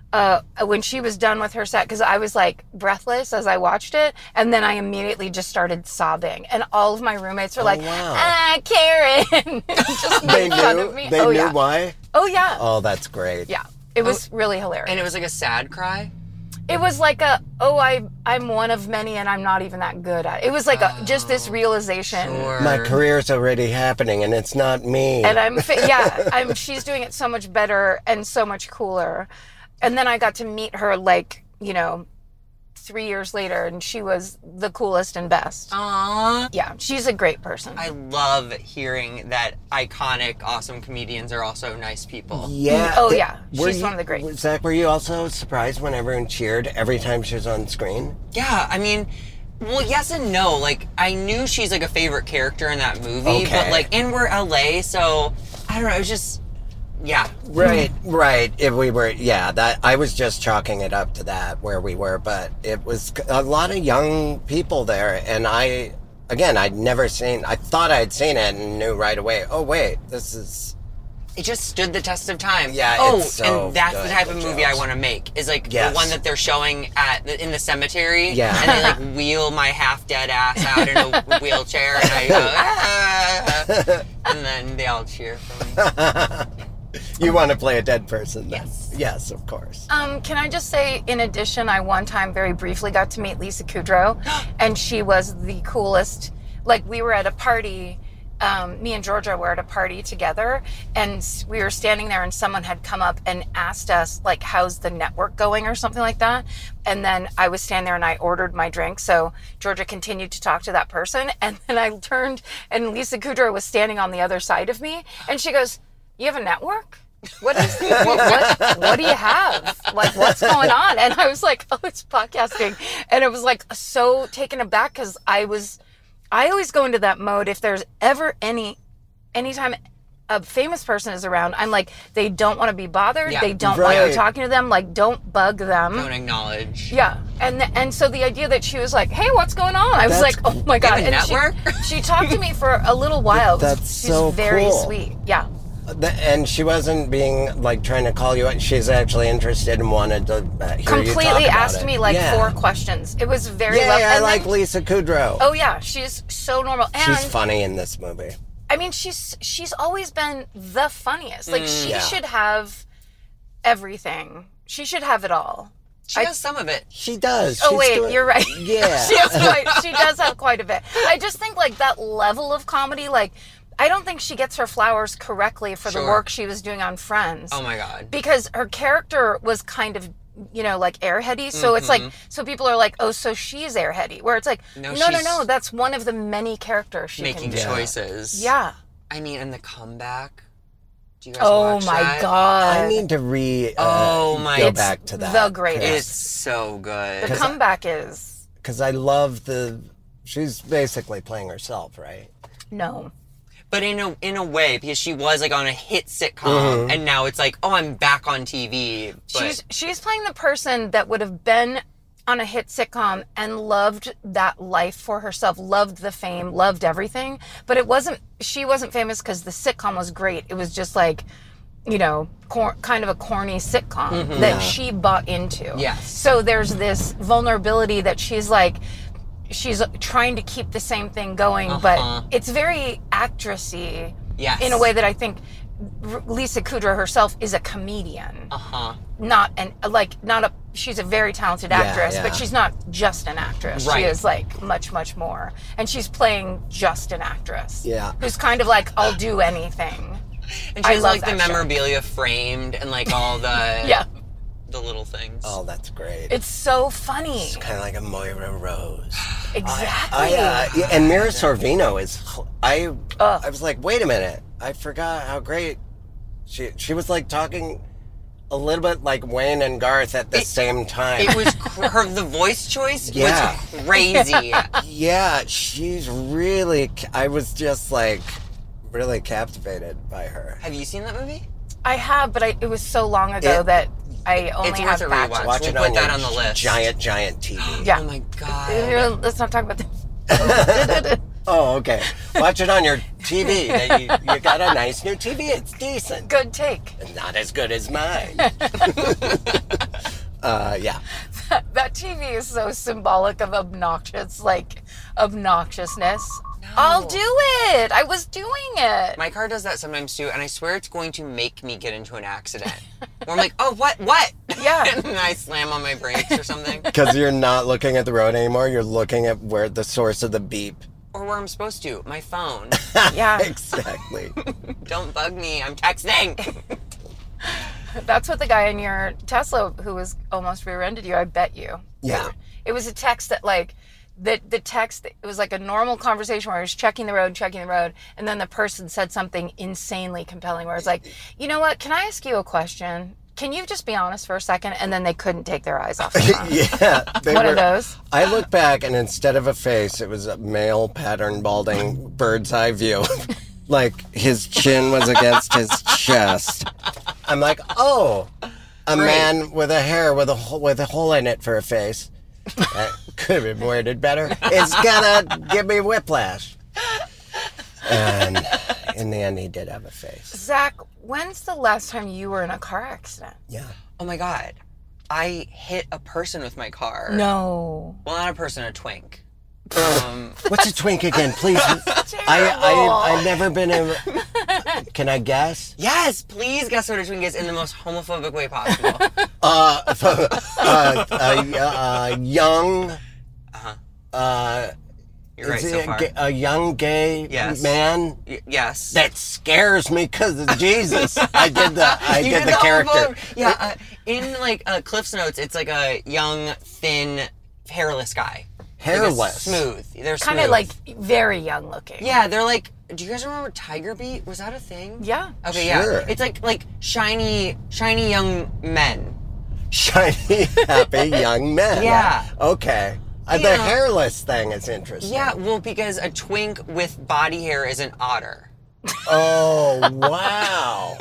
uh, when she was done with her set, because I was like breathless as I watched it, and then I immediately just started sobbing, and all of my roommates were Oh, like, wow. "Ah, Karen," just They made fun knew. of me. They oh knew yeah. why. Oh yeah. Oh, that's great. Yeah. It was really hilarious. And it was like a sad cry? It was like a, oh, I, I'm one of many and I'm not even that good at it. It was like a, just this realization. Sure. My career's already happening, and it's not me. And I'm, fa- yeah, I'm, she's doing it so much better and so much cooler. And then I got to meet her like, you know, three years later, and she was the coolest and best. Aww. Yeah, she's a great person. I love hearing that iconic, awesome comedians are also nice people. Yeah. Oh, Th- yeah. were She's you- one of the greats. Zach, were you also surprised when everyone cheered every time she was on screen? Yeah, I mean, well, yes and no. Like, I knew she's like a favorite character in that movie, Okay. but like, and we're L A, so I don't know. It was just, yeah. Right, right. If we were, yeah, that I was just chalking it up to that where we were, but it was a lot of young people there, and I, again, I'd never seen. I thought I'd seen it and knew right away. Oh wait, this is. It just stood the test of time. Yeah, Oh, it's so and that's good, the type of the movie I jokes. want to make. Is like Yes. the one that they're showing at the, in the cemetery. Yeah. And they like wheel my half dead ass out in a wheelchair, and I go, ah, and then they all cheer for me. You want to play a dead person? Then. Yes. Yes, of course. Um, can I just say, in addition, I one time very briefly got to meet Lisa Kudrow, and she was the coolest. Like, we were at a party, um, me and Georgia were at a party together, and we were standing there, and someone had come up and asked us, like, how's the network going or something like that. And then I was standing there and I ordered my drink. So Georgia continued to talk to that person. And then I turned, and Lisa Kudrow was standing on the other side of me, and she goes, "You have a network? What is what, what what do you have? Like, what's going on?" And I was like, "Oh, it's podcasting." And it was like so taken aback, because I was I always go into that mode if there's ever any anytime a famous person is around, I'm like, they don't want to be bothered, Yeah. they don't want Right. you talking to them, like, don't bug them. Don't acknowledge. Yeah, and th- and so the idea that she was like, "Hey, what's going on?" I was That's- like, "Oh my god!" You have a And she- network? She, talked to me for a little while. It was- That's she's so very cool. sweet. Yeah. The- And she wasn't being like trying to call you out. She's actually interested and wanted to uh, hear you talk Completely about asked it. me like Yeah. four questions. It was very Yay, lovely. I And like then- Lisa Kudrow. Oh yeah, she's so normal. And She's funny in this movie. I mean, she's she's always been the funniest. Like, she yeah. should have everything. She should have it all. She I- has some of it. She does. Oh She's wait, doing- you're right. Yeah. she has quite. She does have quite a bit. I just think like that level of comedy, like, I don't think she gets her flowers correctly for the Sure. work she was doing on Friends. Oh my god. Because her character was kind of, you know, like airheady. So it's like, so people are like, oh, so she's airheady. Where it's like, No, no, no, she's no, that's one of the many characters she Making can do. choices. Yeah. I mean, and the comeback. Do you guys Oh watch my that? god. I need to re. Uh, Oh my- Go It's back to that. the greatest. It's so good. The comeback is Because I love the. She's basically playing herself, right? no. But in a in a way, because she was like on a hit sitcom, Mm-hmm. and now it's like, oh, I'm back on T V. But She's she's playing the person that would have been on a hit sitcom and loved that life for herself, loved the fame, loved everything. But it wasn't. She wasn't famous because the sitcom was great. It was just like, you know, cor- kind of a corny sitcom that she bought into. Yes. So there's this vulnerability that she's like. She's trying to keep the same thing going, Uh-huh. but it's very actressy yes, in a way that I think R- Lisa Kudrow herself is a comedian, Uh huh. not an like not a. She's a very talented Yeah, actress, yeah. but she's not just an actress. Right. She is like much, much more, and she's playing just an actress. Yeah. who's kind of like, I'll do anything. And she I has love like the that show. memorabilia framed and like all the Yeah, the little things. Oh, that's great. it's so funny. It's kind of like a Moira Rose. Exactly. I, uh, yeah, and Mira Sorvino is. I. Ugh. I was like, wait a minute. I forgot how great she. She was like talking a little bit like Wayne and Garth at the It- same time. It was cr- her the voice choice Yeah. was crazy. Yeah, she's really. I was just like really captivated by her. Have you seen that movie? I have, but I, it was so long ago It- that I only It's have worth a batches. rewatch. Watch We'll it put on that your on the list. Giant, giant T V. Yeah. Oh my god. Uh, Let's not talk about that. Oh, okay. Watch it on your T V. You, you got a nice new T V. It's decent. Good take. Not as good as mine. Uh, yeah. That T V is so symbolic of obnoxious, like, obnoxiousness. No. I'll do it. I was doing it. My car does that sometimes too, and I swear it's going to make me get into an accident. Where I'm like, oh, what, what? Yeah. And then I slam on my brakes or something. Because you're not looking at the road anymore. You're looking at where the source of the beep. Or where I'm supposed to, my phone. Yeah. Exactly. Don't bug me. I'm texting. That's what the guy in your Tesla who was almost rear-ended you, I bet you. Yeah. It was a text that, like, the, the text, it was like a normal conversation where he was checking the road, checking the road, and then the person said something insanely compelling where it's like, you know what, can I ask you a question? Can you just be honest for a second? And then they couldn't take their eyes off the phone. Yeah. They One were, of those. I look back, and instead of a face, it was a male pattern balding bird's eye view. Like, his chin was against his chest. I'm like, oh, a Great. man with a hair with a hole, with a hole in it for a face. That could have been worded better. It's gonna give me whiplash. And in the end, he did have a face. Zach, when's the last time you were in a car accident? Yeah. Oh my God. I hit a person with my car. No. Well, not a person, a twink. Um, What's a twink again, please? I, I, I've never been in... Can I guess? yes, please guess what a twink is in the most homophobic way possible. Uh, uh, a, a young... Uh-huh. Uh, You're right is so it a far. ga- a young gay Yes. man? Y- yes. That scares me because of Jesus. I did the I You did the character. homophobe- Yeah, uh, in like uh, Cliff's Notes, it's like a young, thin, hairless guy. Like, it's Hairless. smooth. They're smooth. Kind of like very young looking. Yeah, they're like. Do you guys remember Tiger Beat? Was that a thing? Yeah. Okay, Sure. yeah. It's like like shiny, shiny young men. Shiny, happy young men. Yeah. Okay. Uh, the Yeah. hairless thing is interesting. Yeah, well, because a twink with body hair is an otter. Oh, wow.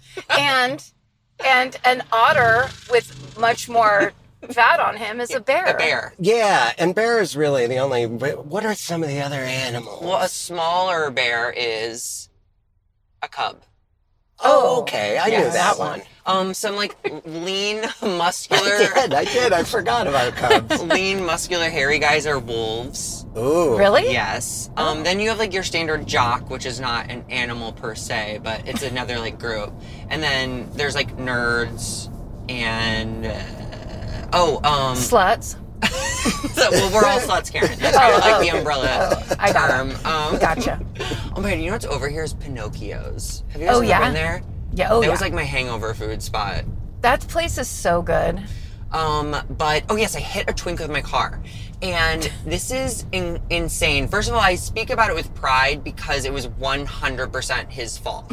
And and an otter with much more fat on him is a bear. A bear. Yeah, and bear is really the only... What are some of the other animals? Well, a smaller bear is a cub. Oh, okay. I knew Yes. that one. Um, some like lean, I muscular, did. I did. I forgot about cubs. lean, muscular, hairy guys are wolves. Ooh. Really? Yes. Um, then you have like your standard jock, which is not an animal per se, but it's another like group. And then there's like nerds and uh, oh, um, Sluts. so, well, we're all sluts, Karen. That's kind of like the umbrella I got term. Um, Gotcha. Oh my God, you know what's over here is Pinocchio's. Have you guys Oh, ever yeah? been there? Yeah. Oh It yeah. was like my hangover food spot. That place is so good. Um, but, oh yes, I hit a twink with my car. And this is in, insane. First of all, I speak about it with pride because it was one hundred percent his fault.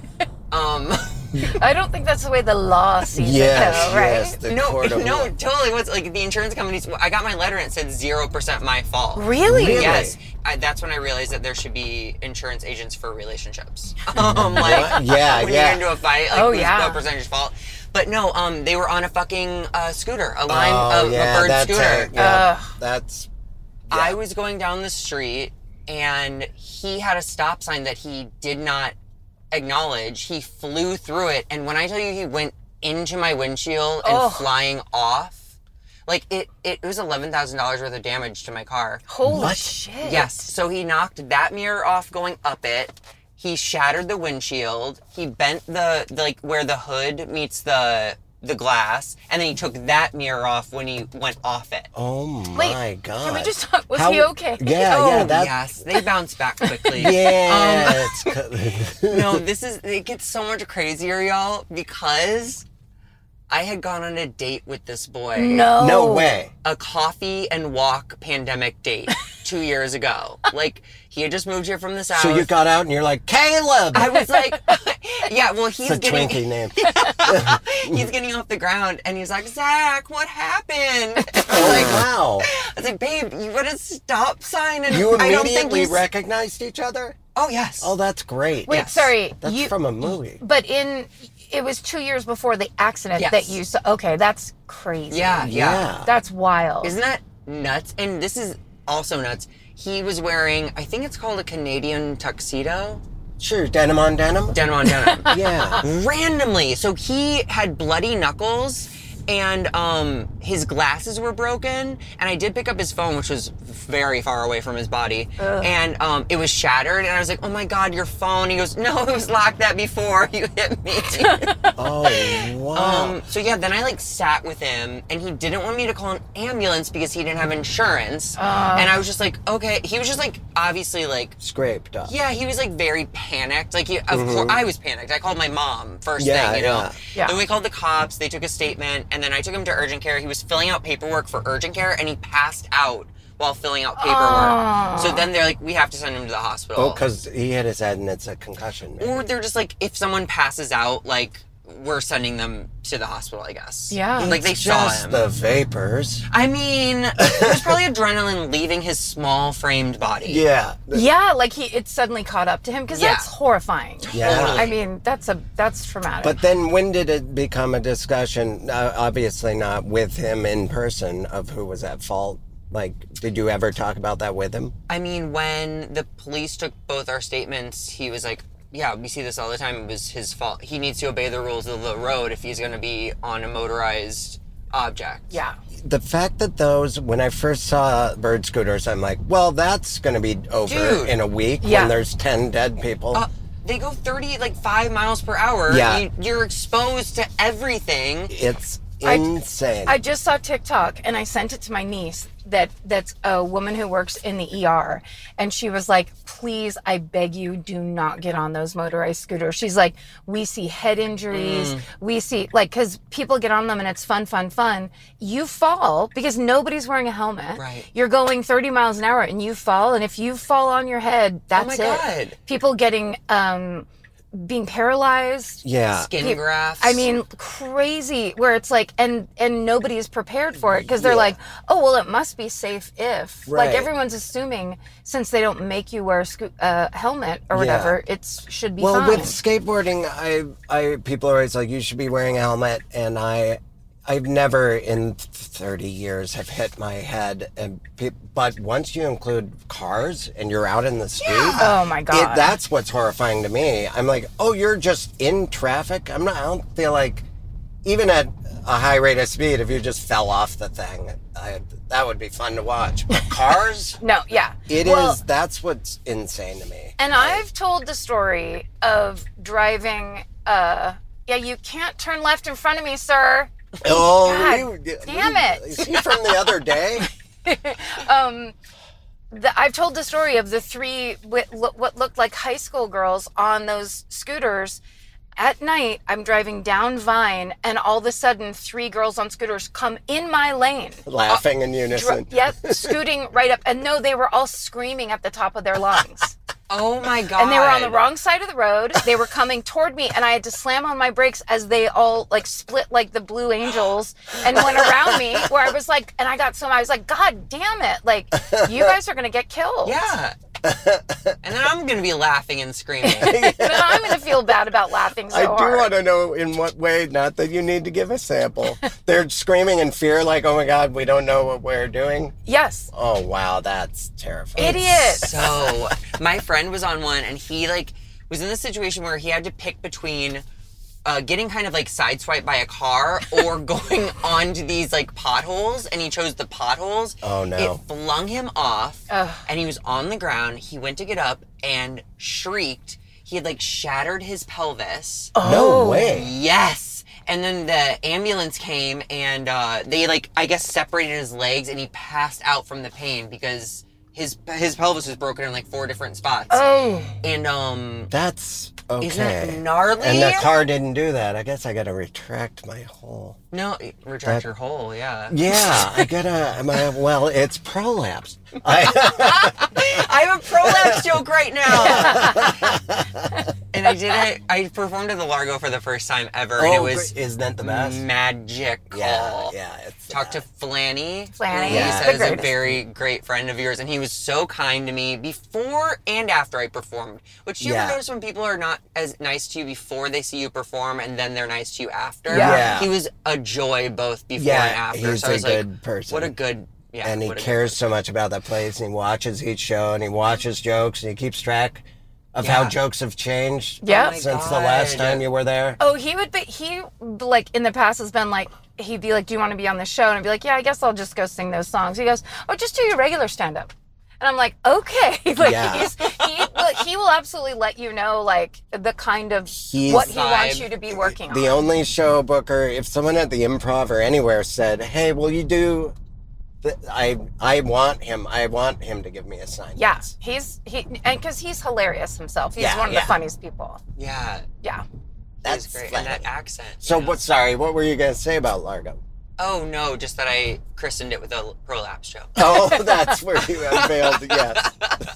um, I don't think that's the way the law sees Yes, it, though, right? yes. The no, court of no, law. totally was like the insurance companies. I got my letter and it said zero percent my fault. Really? Really? Yes. I, that's when I realized that there should be insurance agents for relationships. um, like, What? Yeah, when yeah. you're into a fight, like, Oh, who's yeah. what percentage fault? But no, um, they were on a fucking uh, scooter, a lime, Oh, a, yeah, a bird that's scooter. it. Yeah, Ugh. that's... I was going down the street and he had a stop sign that he did not acknowledge. He flew through it, and when I tell you he went into my windshield and Oh. flying off, like it, it was eleven thousand dollars worth of damage to my car. Holy What? shit. Yes, so he knocked that mirror off going up it. He shattered the windshield. He bent the, the like where the hood meets the the glass, and then he took that mirror off when he went off it. Oh, my Wait, God. Can we just talk? Was How- he okay? Yeah, oh, yeah. That, yes, they bounce back quickly. Yeah. Um, it's no, this is, it gets so much crazier, y'all, because I had gone on a date with this boy. No. No way. A coffee and walk pandemic date two years ago. Like, he had just moved here from the South. So you got out and you're like, Caleb! I was like, yeah, well, he's It's a getting, Twinkie name. he's getting off the ground, and he's like, Zach, what happened? Oh, like, wow. I was like, babe, you got a stop sign, and You I don't think immediately you s- recognized each other? Oh, yes. Oh, that's great. Wait, Yes. sorry. That's you, from a movie. But in, it was two years before the accident Yes. that you saw. Okay, that's crazy. yeah, yeah. Yeah. That's wild. Isn't that nuts? And this is also nuts. He was wearing, I think it's called a Canadian tuxedo. Sure, denim on denim? Denim on denim. Yeah. Randomly. So he had bloody knuckles and um, his glasses were broken, and I did pick up his phone, which was very far away from his body, Ugh. and um, it was shattered, and I was like, oh my God, your phone. He goes, no, it was like that before you hit me. Oh, wow. Um, so yeah, then I like sat with him, and he didn't want me to call an ambulance because he didn't have insurance, uh, and I was just like, okay. He was just like, obviously like... Scraped up. Yeah, he was like very panicked. Like, he, of mm-hmm. course, I was panicked. I called my mom first yeah, thing, you know? Yeah. Yeah. Then we called the cops, they took a statement, and then I took him to urgent care. He was filling out paperwork for urgent care, and he passed out while filling out paperwork. Oh. So then they're like, we have to send him to the hospital. Oh, because he hit his head and it's a concussion. Maybe. Or they're just like, if someone passes out, like, we're sending them to the hospital, I guess. Yeah. Like, they it's saw just him. the vapors. I mean, there's probably adrenaline leaving his small framed body. Yeah. Yeah, like he it suddenly caught up to him, because Yeah. that's horrifying. Yeah. I mean, that's a that's traumatic. But then when did it become a discussion, uh, obviously not with him in person, of who was at fault? Like, did you ever talk about that with him? I mean, when the police took both our statements, he was like, yeah, we see this all the time. It was his fault. He needs to obey the rules of the road if he's going to be on a motorized object. Yeah. The fact that those, when I first saw bird scooters, I'm like, well, that's going to be over Dude. in a week Yeah. when there's ten dead people. Uh, they go thirty, like five miles per hour. Yeah. You, you're exposed to everything. It's I- insane. I just saw TikTok, and I sent it to my niece. That that's a woman who works in the E R, and she was like, "Please, I beg you, do not get on those motorized scooters." She's like, "We see head injuries, Mm. we see like because people get on them and it's fun, fun, fun. You fall because nobody's wearing a helmet. Right. You're going thirty miles an hour and you fall, and if you fall on your head, that's my it. God. People getting um." being paralyzed. yeah. Skin Pe- grafts. I mean, crazy, where it's like, and and nobody is prepared for it, because they're Yeah. like, oh, well, it must be safe if. Right. Like, everyone's assuming, since they don't make you wear a sco- uh, helmet or Yeah. whatever, it should be Well, fine. with skateboarding, I, I, people are always like, you should be wearing a helmet, and I, I've never in thirty years have hit my head, and pe- but once you include cars and you're out in the street, Oh, my God. it, that's what's horrifying to me. I'm like, oh, you're just in traffic. I'm not. I don't feel like, even at a high rate of speed, if you just fell off the thing, I, that would be fun to watch. But cars, no, yeah. it is. Well, That's what's insane to me. And I've told the story of driving, uh, yeah, you can't turn left in front of me, sir. Oh, God, you, damn you- it. Is he from the other day? um, the, I've told the story of the three what, what looked like high school girls on those scooters. At night, I'm driving down Vine, and all of a sudden, three girls on scooters come in my lane. Laughing in Dr- unison. yep, scooting right up. And no, they were all screaming at the top of their lungs. Oh my God. And they were on the wrong side of the road. They were coming toward me, and I had to slam on my brakes as they all like split like the Blue Angels and went around me, where I was like, and I got so I was like, God damn it. Like, you guys are going to get killed. Yeah. And then I'm going to be laughing and screaming. And then I'm going to feel bad about laughing so I do hard. want to know in what way, not that you need to give a sample. They're screaming in fear like, oh my God, we don't know what we're doing. Yes. Oh, wow, that's terrifying. Idiots. So, my friend was on one, and he, like, was in this situation where he had to pick between uh, getting kind of, like, sideswiped by a car or going onto these, like, potholes, and he chose the potholes. Oh, no. It flung him off, Ugh. and he was on the ground. He went to get up and shrieked. He had, like, shattered his pelvis. No way. Yes. And then the ambulance came, and uh, they, like, I guess separated his legs, and he passed out from the pain because his his pelvis was broken in, like, four different spots. Oh. And, um... That's okay. Isn't that gnarly? And the car didn't do that. I guess I got to retract my whole... No, retract your hole, yeah. Yeah, I gotta. My, well, it's prolapse. I, I have a prolapse joke right now. And I did it. I performed at the Largo for the first time ever, and oh, it was great. Isn't that the best? magical. Yeah, yeah. It's Talked to uh, Flanny. Flanny, who yeah. he the said is a greatest. very great friend of yours, and he was so kind to me before and after I performed. Which you Yeah. ever notice when people are not as nice to you before they see you perform, and then they're nice to you after? Yeah. Yeah. He was a joy both before Yeah, and after. he's so I a was good like, person. what a good, yeah. and he what a good cares so much about that place, and he watches each show, and he watches jokes, and he keeps track of Yeah. how jokes have changed Yeah. Oh my since the God. last time you were there. Oh, he would be, he, like, in the past has been like, he'd be like, do you want to be on the show? And I'd be like, yeah, I guess I'll just go sing those songs. He goes, oh, just do your regular stand-up. And I'm like, okay. Like, Yeah. he's, he, will, he will absolutely let you know, like, the kind of He's what he vibe. wants you to be working The on. only show booker, if someone at the Improv or anywhere said, hey, will you do... th- I I want him. I want him to give me assignments. Yeah, he's, he, and because he's hilarious himself. He's Yeah, one of yeah. the funniest people. Yeah, Yeah. That's he's great. funny. And that accent. So, you know? what? Sorry, what were you going to say about Largo? Oh, no, just that I christened it with a prolapse show. Oh, that's where you unveiled, yes.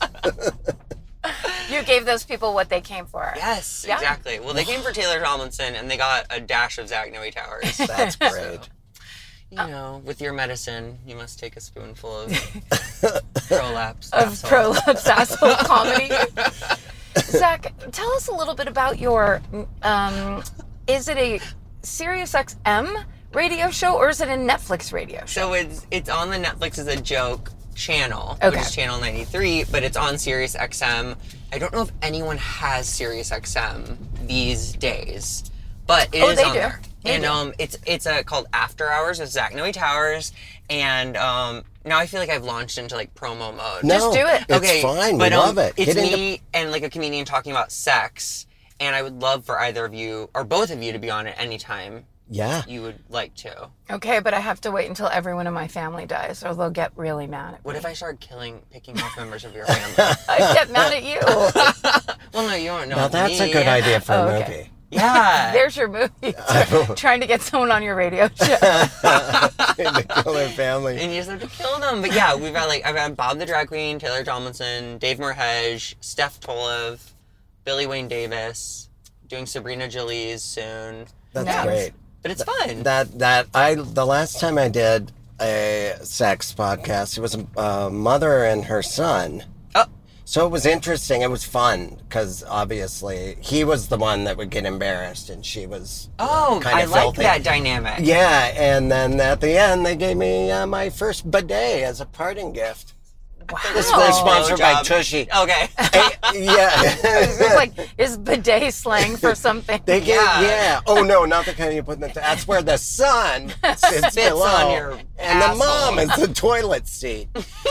You gave those people what they came for. Yes, Yeah. exactly. Well, they came for Taylor Tomlinson, and they got a dash of Zach Noe Towers. That's great. You know, with your medicine, you must take a spoonful of prolapse. Of asshole. prolapse asshole comedy. Zach, tell us a little bit about your, um, is it a Sirius X M radio show or is it a Netflix radio show? So it's it's on the Netflix as a joke channel, Okay. which is channel ninety-three, but it's on Sirius X M. I don't know if anyone has Sirius X M these days, but it is Oh, they on do. there. They and do. um, it's it's uh, called After Hours with Zach Noe Towers, and um, now I feel like I've launched into like promo mode. No, Just do it. It's okay, fine. but we um, love it. It's Get into- me and like a comedian talking about sex, and I would love for either of you or both of you to be on it anytime Yeah. you would like to. Okay, but I have to wait until everyone in my family dies or they'll get really mad at me. What if I started killing, picking off members of your family? I get mad at you. Well, no, you don't know. Now, that's me. a good idea for Oh, a okay. movie. Yeah. There's your movie. Trying to get someone on your radio show. The Killer Family. And you just have to kill them. But yeah, we've got like, I've got Bob the Drag Queen, Taylor Tomlinson, Dave Merhej, Steph Tolev, Billy Wayne Davis, doing Sabrina Jalise soon. That's Nice. great. But it's fun. That that I the last time I did a sex podcast, it was a uh, mother and her son. Oh. So it was interesting. It was fun because obviously he was the one that would get embarrassed, and she was Oh, kind I of like filthy. that dynamic. Yeah, and then at the end they gave me uh, my first bidet as a parting gift. Wow. This was sponsored by Blowjob. Tushy. Okay. Yeah. It's like, is bidet slang for something? They get, Yeah. yeah. Oh no, not the kind you put in the. That's where the son sits Sits below, on your and the mom asshole. is the toilet seat.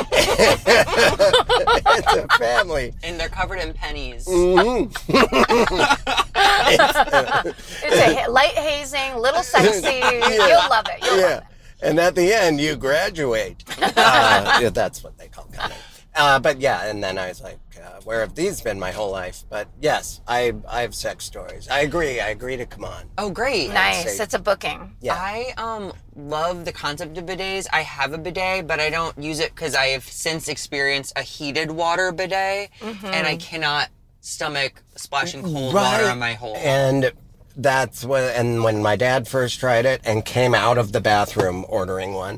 It's a family. And they're covered in pennies. Mhm. It's a ha- light hazing, little sexy. You'll love it. You'll love Yeah, it. and at the end you graduate. Uh, yeah, that's what they call coming. Uh, but yeah, and then I was like, uh, where have these been my whole life? But yes, I I have sex stories. I agree. I agree to come on. Oh, great. Nice. say- It's a booking. Yeah. I um love the concept of bidets. I have a bidet, but I don't use it because I have since experienced a heated water bidet, and I cannot stomach splashing cold water on my hole. And that's when, and when my dad first tried it and came out of the bathroom ordering one,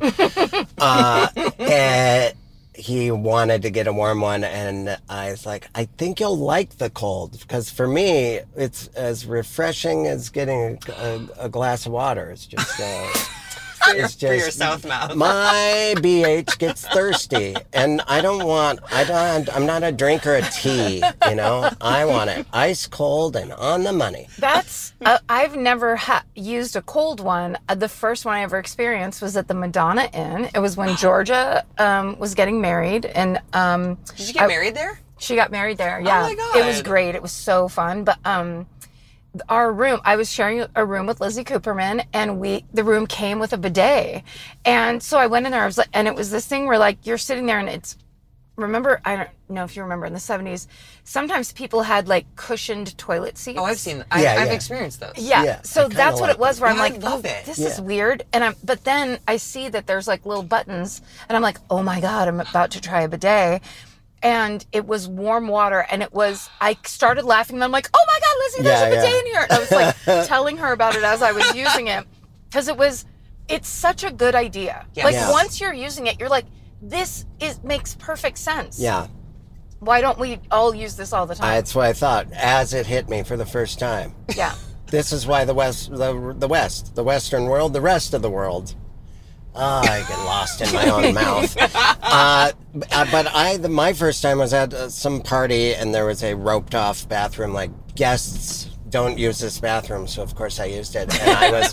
uh, and he wanted to get a warm one, and I was like, I think you'll like the cold, because for me, it's as refreshing as getting a, a, a glass of water. It's just, uh, for, your, it's for your just- south mouth. my B H gets thirsty, and I don't want, I don't, I'm not a drinker of tea, you know? I want it ice cold and on the money. That's, uh, I've never ha- used a cold one. Uh, the first one I ever experienced was at the Madonna Inn. It was when Georgia um, was getting married, and um, Did you get I- married there? she got married there. Yeah. my God. It was great. It was so fun. But um, our room, I was sharing a room with Lizzie Cooperman, and we, the room came with a bidet. And so I went in there, I was like, and it was this thing where like, you're sitting there and it's, remember, I don't know if you remember in the seventies, sometimes people had like cushioned toilet seats. Oh, I've seen. I, Yeah, I've yeah. experieed those. Yeah. Yeah, I so kinda that's what like it was where I'm Yeah, I like, love oh, it. this Yeah. is weird. And I'm, but then I see that there's like little buttons and I'm like, oh my God, I'm about to try a bidet. And it was warm water, and it was, I started laughing, and I'm like, oh my God, Lizzie, there's Yeah, a bidet yeah. in here. And I was like telling her about it as I was using it, because it was, it's such a good idea. Yes. Like Yeah. once you're using it, you're like, this is makes perfect sense. Yeah. Why don't we all use this all the time? That's what I thought as it hit me for the first time. yeah. This is why the West, the, the West, the Western world, the rest of the world. Ah, I get lost in my own mouth. Uh, but I, the, my first time was at uh, some party, and there was a roped off bathroom. Like, guests don't use this bathroom, so of course I used it. And I was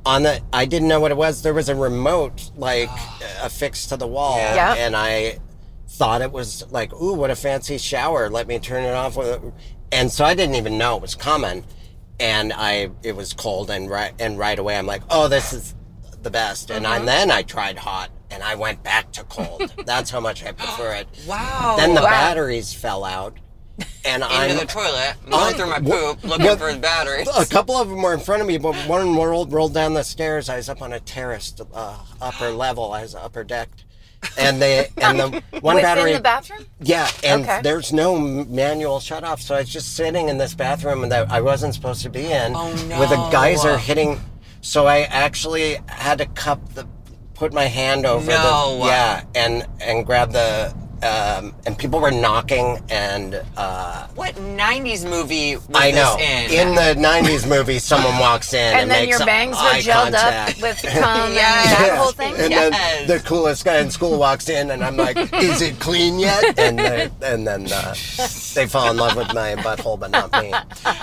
on the, I didn't know what it was. There was a remote, like, affixed to the wall. Yeah. Yeah. And I thought it was like, ooh, what a fancy shower. Let me turn it off. With it. And so I didn't even know it was coming. And I, it was cold, and right, and right away I'm like, oh, this is the best. And, I, and then I tried hot, and I went back to cold. That's how much I prefer it. Wow. Then the Wow. batteries fell out. And Into I'm the toilet, going through my poop, looking well, for the batteries. A couple of them were in front of me, but one rolled, rolled down the stairs. I was up on a terraced uh, upper level. I was upper decked. And they and the one Within battery. the bathroom? Yeah, and Okay. there's no manual shut off, so I was just sitting in this bathroom that I wasn't supposed to be in, Oh, no. with a geyser hitting. So I actually had to cup the, put my hand over No. the yeah, and and grab the. Um, and people were knocking, and uh, What nineties movie was I know. this in? In the nineties movie, someone walks in and, And then makes your bangs were eye gelled contact. up with cum Yes. and that Yeah. whole thing? And Yes. then the coolest guy in school walks in, and I'm like, "Is it clean yet?" And they, and then uh, they fall in love with my butthole, but not me.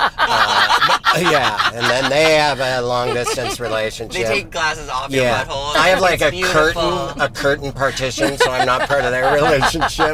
Uh, but, yeah, and then they have a long distance They relationship. take glasses off your Yeah, butthole. I have like It's a beautiful. curtain, a curtain partition, so I'm not part of their relationship,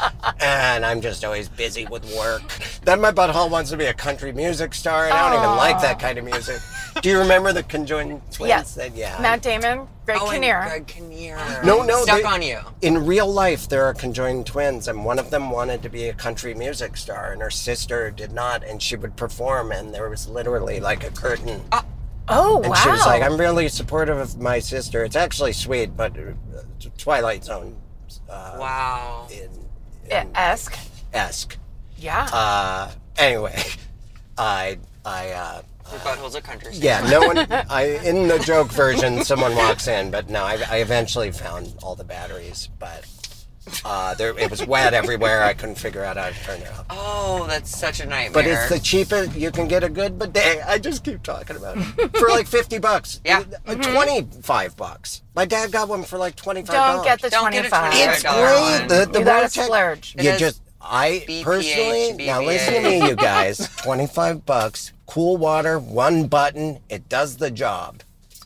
and I'm just always busy with work. Then my butthole wants to be a country music star, and I don't even like that kind of music. Do you remember the conjoined twins? Yes. That, yeah. Matt Damon, Greg Oh, and Kinnear. Greg Kinnear. No, no, Stuck they- on you. In real life, there are conjoined twins, and one of them wanted to be a country music star, and her sister did not, and she would perform, and there was literally like a curtain. Oh, And wow. she was like, I'm really supportive of my sister. It's actually sweet, but uh, Twilight Zone uh, Wow. in, Yeah, esque. esque. Yeah. Uh, anyway, I, I, uh, Your butthole's a country singer. yeah, no one, I, in the joke version, someone walks in, but no, I, I eventually found all the batteries, but uh, there, it was wet everywhere. I couldn't figure out how to turn it off. Oh, that's such a nightmare. But it's the cheapest, you can get a good bidet. I just keep talking about it. For like fifty bucks. Yeah. Uh, twenty-five bucks. My dad got one for like twenty-five Don't dollars. get the Don't get a twenty-five. It's twenty-five dollar great. one. The, the You gotta Vortex- splurge. It You has just, I B P H, personally, now B B A. listen to me, you guys. twenty-five bucks, cool water, one button, it does the job.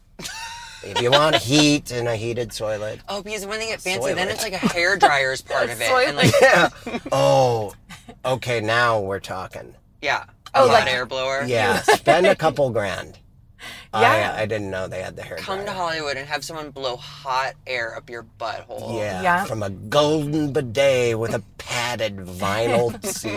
If you want heat in a heated toilet. Oh, because when they get fancy, Soylent. then it's like a hair dryer is part of it. And like, Yeah. Oh, okay, now we're talking. yeah. Oh, Oh, hot like- air blower. Yeah, spend a couple grand. Yeah. I, I didn't know they had the hair Come to dryer. Hollywood and have someone blow hot air up your butthole. Yeah, Yeah. from a golden bidet with a padded vinyl seat.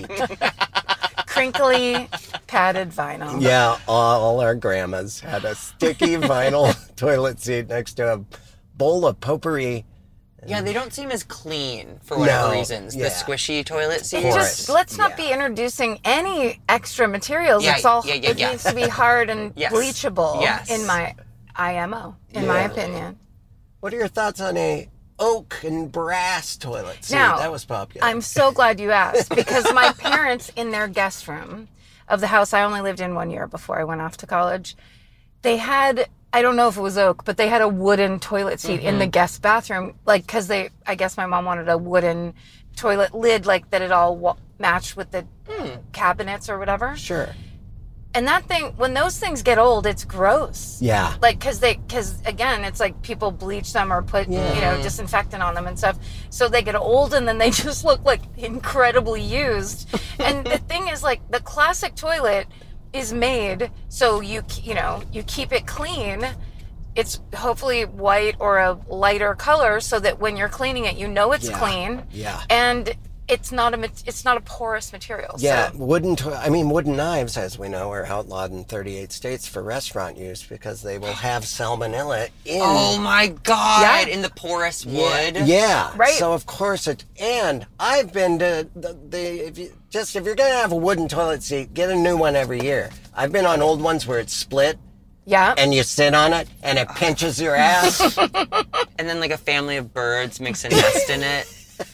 Crinkly, padded vinyl. Yeah, all our grandmas had a sticky vinyl toilet seat next to a bowl of potpourri. Yeah, they don't seem as clean for whatever No, reasons. yeah. The squishy toilet seats. course. Just let's not Yeah. be introducing any extra materials. Yeah, it's all yeah, yeah, it yeah. needs to be hard and Yes. bleachable. Yes. In my I M O, in my Yeah. opinion. What are your thoughts on a oak and brass toilet seat? Now, that was popular. I'm so glad you asked because my parents, in their guest room of the house I only lived in one year before I went off to college, they had, I don't know if it was oak, but they had a wooden toilet seat in the guest bathroom. Like, because they, I guess my mom wanted a wooden toilet lid, like that it all wa- matched with the cabinets or whatever. Sure. And that thing, when those things get old, it's gross. Yeah. Like, cause they, cause again, it's like people bleach them or put, you know, disinfectant on them and stuff. So they get old and then they just look like incredibly used. And the thing is, like, the classic toilet is made so you, you know, you keep it clean. It's hopefully white or a lighter color so that when you're cleaning it, you know it's Yeah. clean. Yeah. And it's not a, mat- it's not a porous material. Yeah, So, wooden. To- I mean, wooden knives, as we know, are outlawed in thirty-eight states for restaurant use because they will have salmonella in. Oh my god! Yeah. In the porous yeah, wood. yeah. Right. So of course it. And I've been to the, the if you just if you're gonna have a wooden toilet seat, get a new one every year. I've been on old ones where it's split yeah. and you sit on it and it pinches your ass. And then like a family of birds makes a nest in it.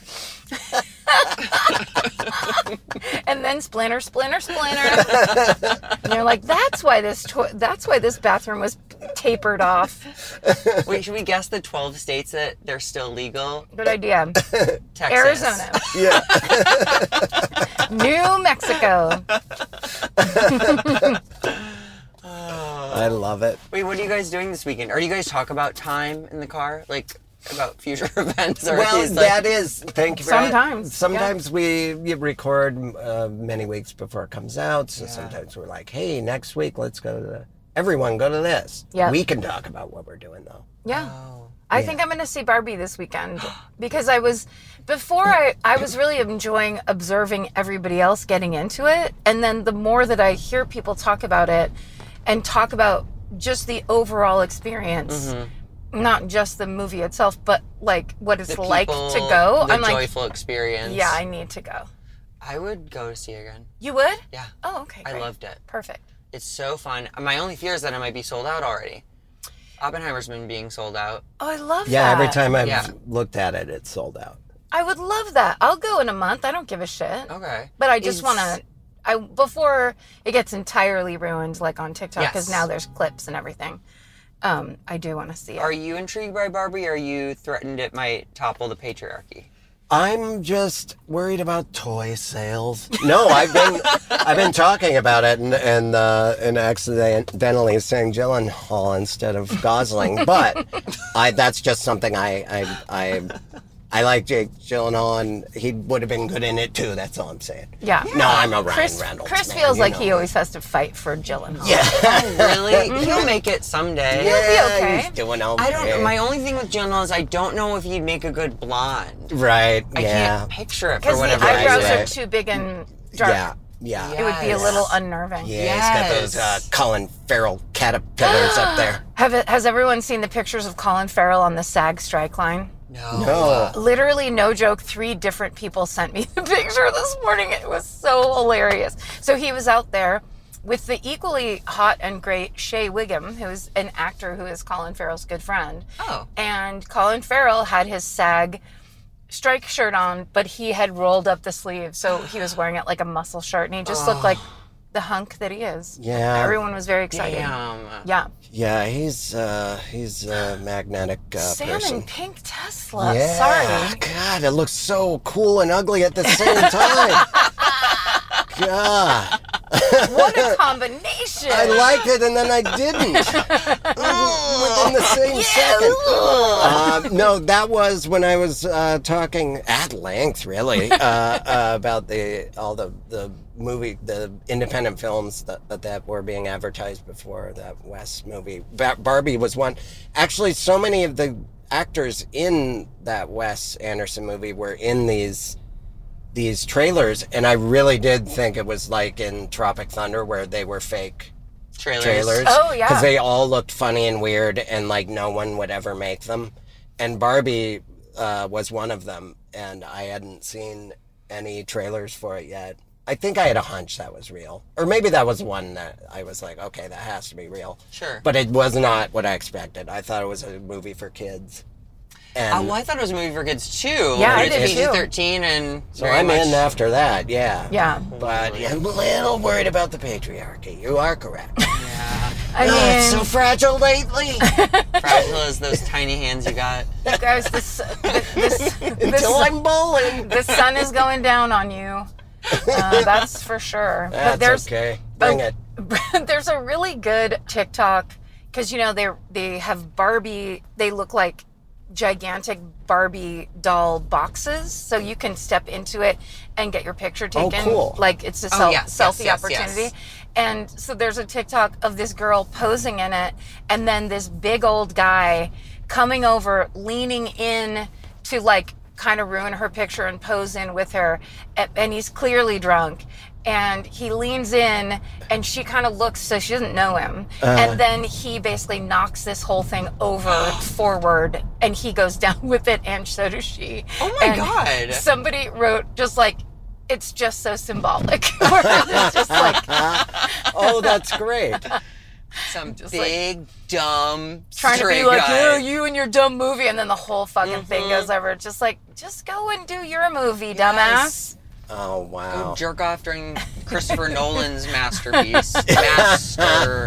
And then splinter, splinter, splinter. And you're like, that's why this to- that's why this bathroom was tapered off. Wait, should we guess the twelve states that they're still legal? Good idea. Texas. Arizona, Yeah. New Mexico. I I love it. Wait, what are you guys doing this weekend? Are you guys talk about time in the car? Like, about future events? Or Well, is, like... that is, thank you for that. Sometimes, Sometimes we we record uh, many weeks before it comes out, so Yeah. sometimes we're like, hey, next week, let's go to the, everyone go to this. Yeah. We can talk about what we're doing, though. Yeah. Oh. I think I'm going to see Barbie this weekend because I was, before I, I was really enjoying observing everybody else getting into it. And then the more that I hear people talk about it and talk about just the overall experience, Mm-hmm. not just the movie itself, but like what it's The like people, to go. the I'm like, joyful experience. yeah, I need to go. I would go to see it again. You would? Yeah. Oh, okay. I great. loved it. Perfect. It's so fun. My only fear is that it might be sold out already. Oppenheimer's been being sold out. Oh, I love Yeah, that. every time I've Yeah. looked at it, it's sold out. I would love that. I'll go in a month. I don't give a shit. Okay. But I just Is- want to, I before it gets entirely ruined, like on TikTok, because Yes. now there's clips and everything. Um, I do want to see it. Are you intrigued by Barbie, or are you threatened it might topple the patriarchy? I'm just worried about toy sales. No, I've been I've been talking about it and and uh, and accidentally saying Gyllenhaal instead of Gosling, but I that's just something I I I, I like Jake Gyllenhaal, and he would have been good in it too. That's all I'm saying. Yeah. No, I'm a Ryan Chris, Reynolds. Chris man, feels you like know he me. always has to fight for Gyllenhaal. Yeah. Really? He'll make it someday. Yeah, okay. he's doing okay. I don't know. My only thing with Gyllenhaal is I don't know if he'd make a good blonde. Right. I yeah. can't picture it for Because the whatever eyebrows reason. are too big and dark. Yeah. Yeah. It would be a Yes. little unnerving. Yeah, he's got those uh, Yes. Colin Farrell caterpillars up there. Have it, has everyone seen the pictures of Colin Farrell on the SAG strike line? No. No. Literally, no joke, three different people sent me the picture this morning. It was so hilarious. So he was out there with the equally hot and great Shea Wiggum, who's an actor who is Colin Farrell's good friend. Oh. And Colin Farrell had his SAG strike shirt on, but he had rolled up the sleeve. So he was wearing it like a muscle shirt, and he just looked like the hunk that he is. Yeah. Everyone was very excited. Damn. Yeah. Yeah, he's uh, he's a magnetic uh, Salmon person. pink Tesla. Yeah. Sorry. God, it looks so cool and ugly at the same time. God. What a combination. I liked it and then I didn't. Within the same second. Uh, no, that was when I was uh, talking at length, really, uh, uh, about the all the, the movie, the independent films that, that were being advertised before that Wes movie. Ba- Barbie was one. Actually, so many of the actors in that Wes Anderson movie were in these these trailers, and I really did think it was like in Tropic Thunder where they were fake Trailers. trailers. Oh, yeah. Because they all looked funny and weird, and like no one would ever make them. And Barbie uh, was one of them, and I hadn't seen any trailers for it yet. I think I had a hunch that was real. Or maybe that was one that I was like, okay, that has to be real. Sure. But it was not what I expected. I thought it was a movie for kids. And Oh, well, I thought it was a movie for kids too. Yeah, I It's did, P G too. thirteen and so very I'm much... in after that, yeah. Yeah. But yeah, I'm a little worried about the patriarchy. You are correct. Yeah. I Oh, it's mean, so fragile lately. Fragile as those tiny hands you got. you guys, this, this, Until this, I'm bowling. the sun is going down on you. Uh, that's for sure. That's but there's okay. Bring oh, it. there's a really good TikTok because you know they they have Barbie. They look like gigantic Barbie doll boxes, so you can step into it and get your picture Oh, taken. cool. Like it's a Oh, self, yes, selfie yes, yes, opportunity. yes. And so there's a TikTok of this girl posing in it, and then this big old guy coming over, leaning in to like kind of ruin her picture and pose in with her, a- and he's clearly drunk. And he leans in, and she kind of looks, so she doesn't know him. And then he basically knocks this whole thing over forward, and he goes down with it, and so does she. Oh my And God. Somebody wrote just like, it's just so symbolic. Where it's just like, Oh, that's great. Some Just big, dumb, trying to be straight like, guy. oh, you and your dumb movie, and then the whole fucking Mm-hmm. thing goes over. Just like, just go and do your movie, dumbass. Oh, wow. Go jerk off during Christopher Nolan's masterpiece. Master.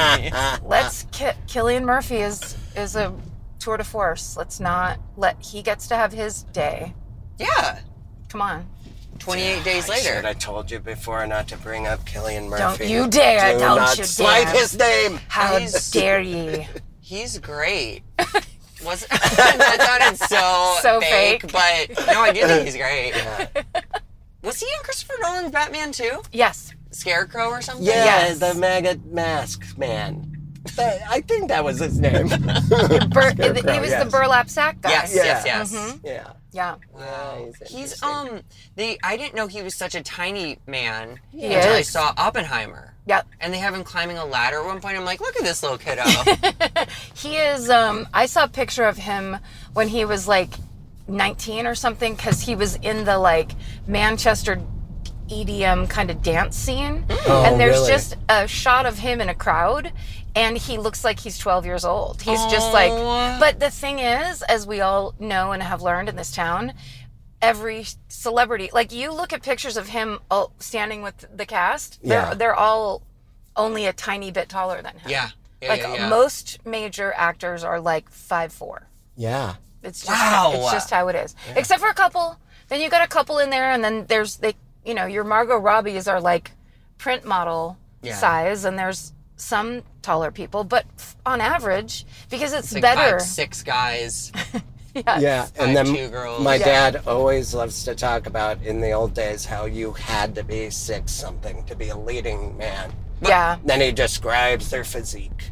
Let's ki- Cillian Murphy is is a tour de force. Let's not let he gets to have his day. Yeah. Come on. twenty-eight days I later. should have told you before not to bring up Cillian Murphy. Don't you dare, Do don't not you slight dare. his name. How He's- dare ye? He's great. Was that sounded so, So fake, fake. but no, I do think he's great. Was he in Christopher Nolan's Batman too? Yes. Scarecrow or something? Yeah, Yes. the maggot mask man. That- I think that was his name. Bur- Scarecrow, he was yes. the burlap sack guy. Yes, Yeah. yes, yes. Mhm. Yeah. Yeah. Wow. he's He's interesting. um they I didn't know he was such a tiny man He until I is. saw Oppenheimer. Yep. And they have him climbing a ladder at one point. I'm like, look at this little kiddo. He is, um, I saw a picture of him when he was like nineteen or something, because he was in the like Manchester E D M kind of dance scene. Oh, and there's really? just a shot of him in a crowd, and he looks like he's twelve years old. He's just like, Aw. but the thing is, as we all know and have learned in this town, every celebrity, like you look at pictures of him all standing with the cast, they're, Yeah. they're all only a tiny bit taller than him. yeah. Yeah, Like yeah, yeah. most major actors are like five four. Yeah. It's just Wow. it's just how it is. Except for a couple. Then you got a couple in there, and then there's they you know your Margot Robbies are like print model Yeah. size, and there's some taller people, but f- on average, because it's, It's like better. five, six guys. Yeah, and Five, then two girls. my Yeah. dad always loves to talk about in the old days how you had to be six something to be a leading man. Yeah, Then he describes their physique.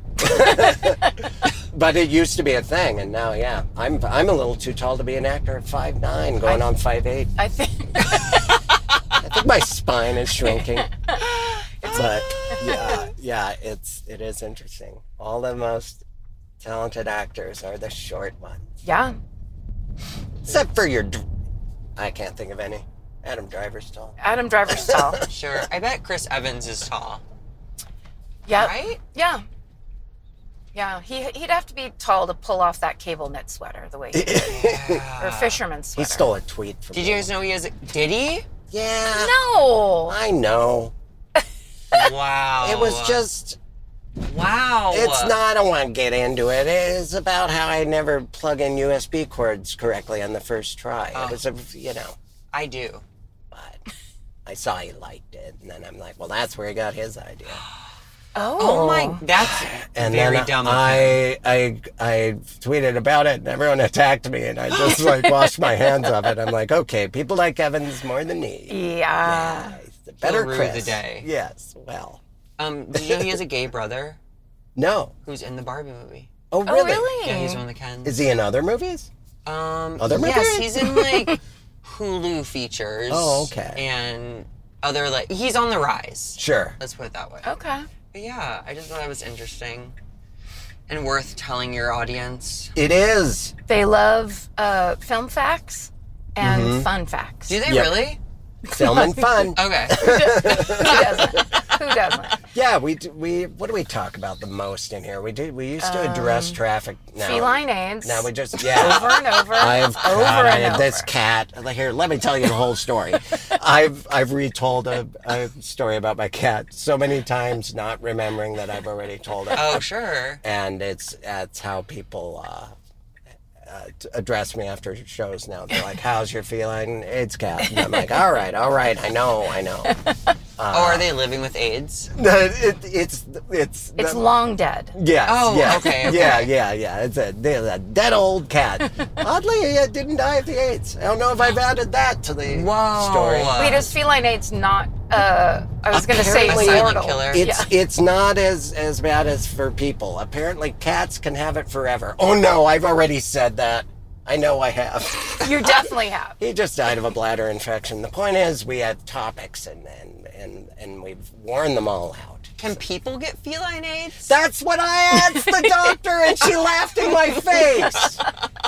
But it used to be a thing, and now, yeah, I'm I'm a little too tall to be an actor at five nine, going on five eight. I think. I think my spine is shrinking. But yeah, yeah, it's it is interesting. All the most talented actors are the short ones, Yeah, except for your. dr- I can't think of any. Adam Driver's tall. Adam Driver's tall. Sure. I bet Chris Evans is tall. Yeah, Right? yeah, yeah. He he'd have to be tall to pull off that cable knit sweater the way he did, or fisherman's He sweater. stole a tweet from. Did you me. guys know he has a... Did he? Yeah. No. I know. Wow. It was just. Wow. It's not. I don't want to get into it. It's about how I never plug in U S B cords correctly on the first try. Oh. It was a, you know. I do. But I saw he liked it, and then I'm like, well, that's where he got his idea. Oh. Oh my... That's And very then dumb of him. I, I, I tweeted about it, and everyone attacked me, and I just like washed my hands of it. I'm like, okay, people like Evans more than me. Yeah. Yeah, he's the better rue Chris. the day. Yes. Well, Um, did you know he has a gay brother no. who's in the Barbie movie? Oh, Oh, really? really? Yeah, he's one of the Kens. Is he in other movies? Um, Other yes, movies? he's in like Hulu features. Oh, okay. And other like he's on the rise. Sure. Let's put it that way. Okay. But yeah, I just thought that was interesting and worth telling your audience. It is. They love uh, film facts and Mm-hmm. fun facts. Do they Yep. really? Film and fun. Okay. Who doesn't? Who doesn't? Yeah, we do, we what do we talk about the most in here? We did we used to address traffic. Now, Feline AIDS. Now we just yeah. over and over. I've over God, I and have over. this cat. Here, let me tell you the whole story. I've I've retold a, a story about my cat so many times, not remembering that I've already told it. Oh, sure. And it's that's how people uh, uh, t- address me after shows now. They're like, "How's your feline AIDS cat?" And I'm like, "All right, all right, I know, I know." oh, are they living with AIDS? it, it's it's It's the- long dead. Yes. Oh, yeah. okay, okay. Yeah, yeah, yeah. It's a, there's a dead old cat. Oddly, it didn't die of the AIDS. I don't know if I've added that to the Whoa. story. Wait, is feline AIDS not? Uh, I was going to say Apparently- A silent mortal. killer. It's it's not as as bad as for people. Apparently, cats can have it forever. Oh no, I've already said that. I know I have. You definitely have. He just died of a bladder infection. The point is, we have topics and and and, and we've worn them all out. Can people get feline AIDS? That's what I asked the doctor, and she laughed in my face.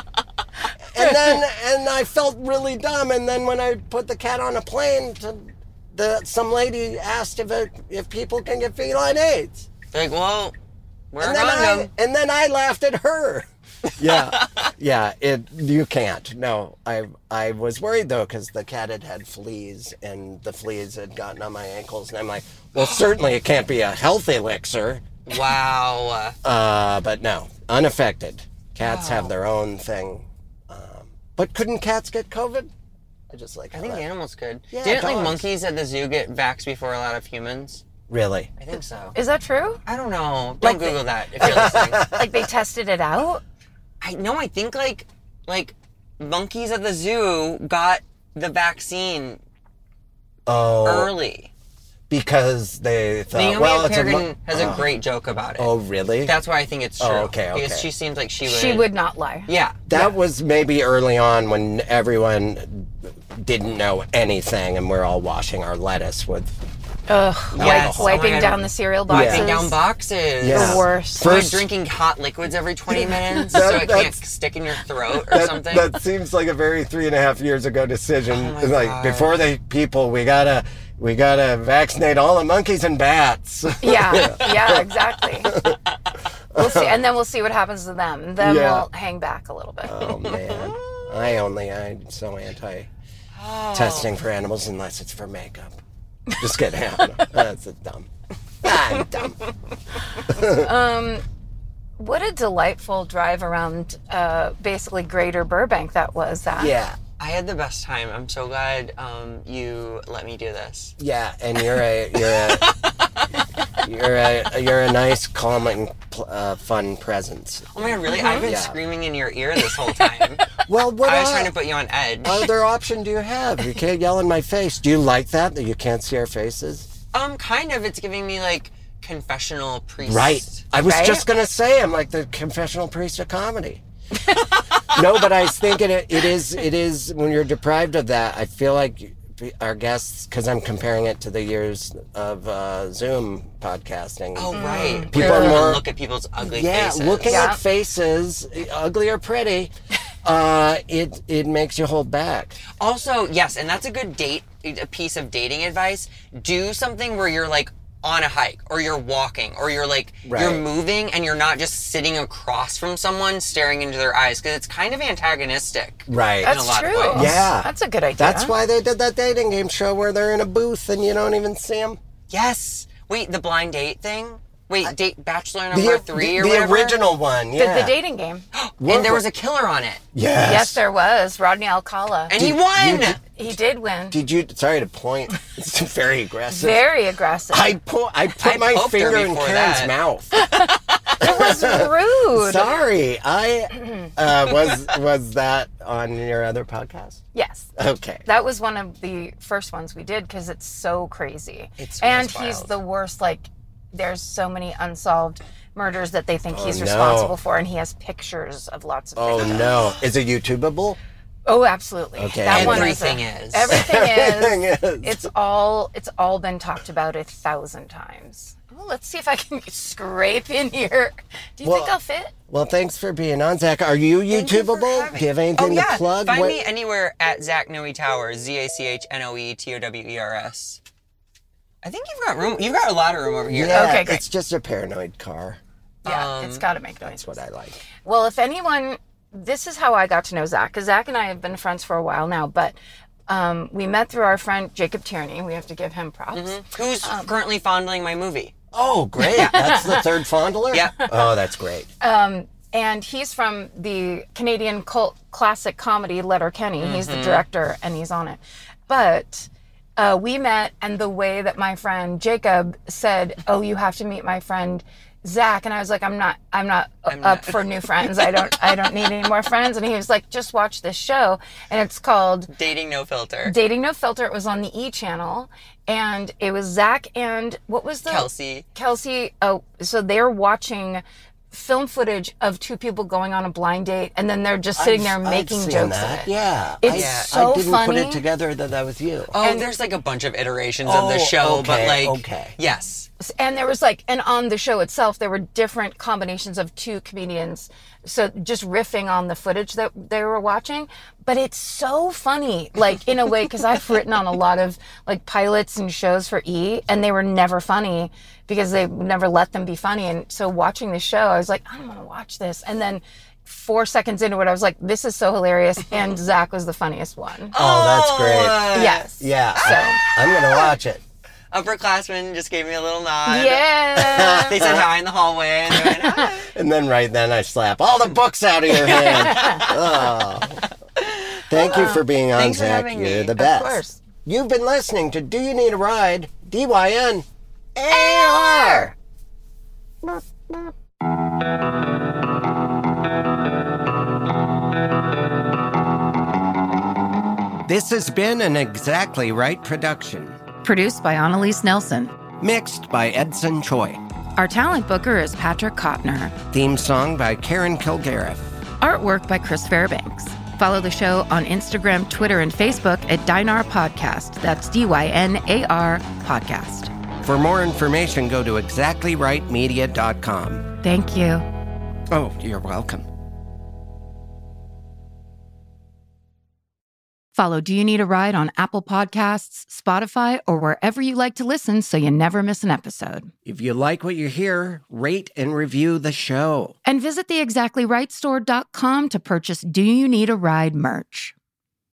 And then, and I felt really dumb. And then when I put the cat on a plane, to, the some lady asked if it, if people can get feline AIDS, They're like, well, we're and a then I condom. and then I laughed at her. Yeah, yeah. It you can't. No, I I was worried though because the cat had had fleas and the fleas had gotten on my ankles, and I'm like, well, certainly it can't be a health elixir. Wow. Uh, but no, unaffected. Cats have their own thing. Um, but couldn't cats get COVID? I just like I how think that- animals could. Yeah, Didn't like dogs. monkeys at the zoo get vaxxed before a lot of humans? Really? I think so. Is that true? I don't know. Don't Like Google that if you're listening. Like they tested it out? I know. I think like like monkeys at the zoo got the vaccine Oh, early. because they thought, Naomi well, it's a Peregrine mo- has a oh. great joke about it. Oh, really? That's why I think it's true. Oh, okay, Because okay. she seems like she would. She would not lie. Yeah. That was maybe early on when everyone didn't know anything and we're all washing our lettuce with... Ugh, Yes. wipe, wiping Oh my God. down the cereal boxes. Wiping down boxes. Yeah. The worst. Or First- drinking hot liquids every twenty minutes That- so it can't that's- stick in your throat or That, something. that seems like a very three and a half years ago decision. Oh my like, God. before they people, we gotta... We gotta vaccinate all the monkeys and bats. Yeah, yeah, exactly. We'll see, and then we'll see what happens to them. Then Yeah. we'll hang back a little bit. Oh man, I only I'm so anti testing for animals unless it's for makeup. Just kidding. That's dumb. I'm dumb. What a delightful drive around, uh, basically Greater Burbank that was. That. Yeah, I had the best time. I'm so glad um, you let me do this. yeah, and you're a you're a you're a you're a nice, calming, pl- uh, fun presence. Oh my God, really? I've been Yeah. screaming in your ear this whole time. Well, what I was o- trying to put you on edge. other option do you have? You can't yell in my face. Do you like that that you can't see our faces? Um, kind of. It's giving me like confessional priest. Right. I was Right? just gonna say I'm like the confessional priest of comedy. No, but I was thinking it, it is it is when you're deprived of that. I feel like our guests, because I'm comparing it to the years of uh, Zoom podcasting. Oh right. People Where are we more- look at people's ugly yeah, faces. looking Yeah. at faces, ugly or pretty, uh, it it makes you hold back. Also, yes, and that's a good date, a piece of dating advice. Do something where you're like on a hike, or you're walking, or you're like Right. you're moving, and you're not just sitting across from someone staring into their eyes, because it's kind of antagonistic. Right. That's a lot of true. ways. Yeah. That's a good idea. That's why they did that dating game show where they're in a booth and you don't even see them. Yes. Wait, the blind date thing. Wait, date Bachelor number The, three the, or the whatever. original one, The, yeah. the dating game. And there was a killer on it, Yes. Yes, there was. Rodney Alcala. and he Did won. you- He did win. Did you? Sorry to point. It's very aggressive. Very aggressive. I put I put I my poked her finger in before Karen's that. mouth. It was rude. Sorry, I uh, was was that on your other podcast? Yes. Okay. That was one of the first ones we did because it's so crazy. It's- and it's he's wild. the worst. Like, there's so many unsolved murders that they think he's no. responsible for, and he has pictures of lots of Oh victims. no, is it YouTubeable? Oh, absolutely. Okay. That one Everything is. a- is. Everything is. Everything is. It's all. It's all been talked about a thousand times. Well, let's see if I can scrape in here. Do you Well, think I'll fit? Well, thanks for being on, Zach. Are you Thank you for YouTubeable? having- Do you have anything oh, yeah. to plug? Find What- me anywhere at Zach Noe Tower. Z A C H N O E T O W E R S. I think you've got room. You've got a lot of room over here. Yeah, Okay, great. it's just a paranoid car. Yeah, Um, it's got to make noise. That's what I like. Well, if anyone, this is how I got to know Zach, because Zach and I have been friends for a while now, but um, we met through our friend Jacob Tierney. We have to give him props. Who's currently fondling my movie? Oh, great. That's the third fondler? Yeah. Oh, that's great. Um, and he's from the Canadian cult classic comedy Letterkenny. He's the director, and he's on it. But uh, we met, and the way that my friend Jacob said, "Oh, you have to meet my friend Zach," and I was like, "I'm not, I'm not I'm up not- for new friends. I don't, I don't need any more friends." And he was like, "Just watch this show," and it's called Dating No Filter. Dating No Filter. It was on the E channel, and it was Zach and what was the Kelsey. Kelsey. Oh, so they're watching film footage of two people going on a blind date, and then they're just sitting there I've making seen jokes that. of it. Yeah. It's I, so I didn't funny. put it together that that was you. Oh, And- there's like a bunch of iterations of the Oh, show, but okay, like, okay. yes. And there was like, and on the show itself, there were different combinations of two comedians. So just riffing on the footage that they were watching. But it's so funny, like in a way, because I've written on a lot of like pilots and shows for E, and they were never funny because they never let them be funny. And so watching the show, I was like, I don't want to watch this. And then four seconds into it, I was like, this is so hilarious. And Zach was the funniest one. Oh, that's great. Yes. Yeah. So, I'm going to watch it. Upperclassmen just gave me a little nod. yeah. They said hi in the hallway, and they went, hi. And then right then I slap all the books out of your hand. Oh. Thank you for being on, Thanks for Zach. having You're me. the Of best. course. You've been listening to Do You Need a Ride? D Y N A R. This has been an Exactly Right production. Produced by Annalise Nelson. Mixed by Edson Choi. Our talent booker is Patrick Kottner. Theme song by Karen Kilgariff. Artwork by Chris Fairbanks. Follow the show on Instagram, Twitter, and Facebook at Dynar Podcast. That's D Y N A R Podcast. For more information, go to exactly right media dot com. Thank you. Oh, you're welcome. Follow Do You Need a Ride on Apple Podcasts, Spotify, or wherever you like to listen so you never miss an episode. If you like what you hear, rate and review the show. And visit the exactly right store dot com to purchase Do You Need a Ride merch.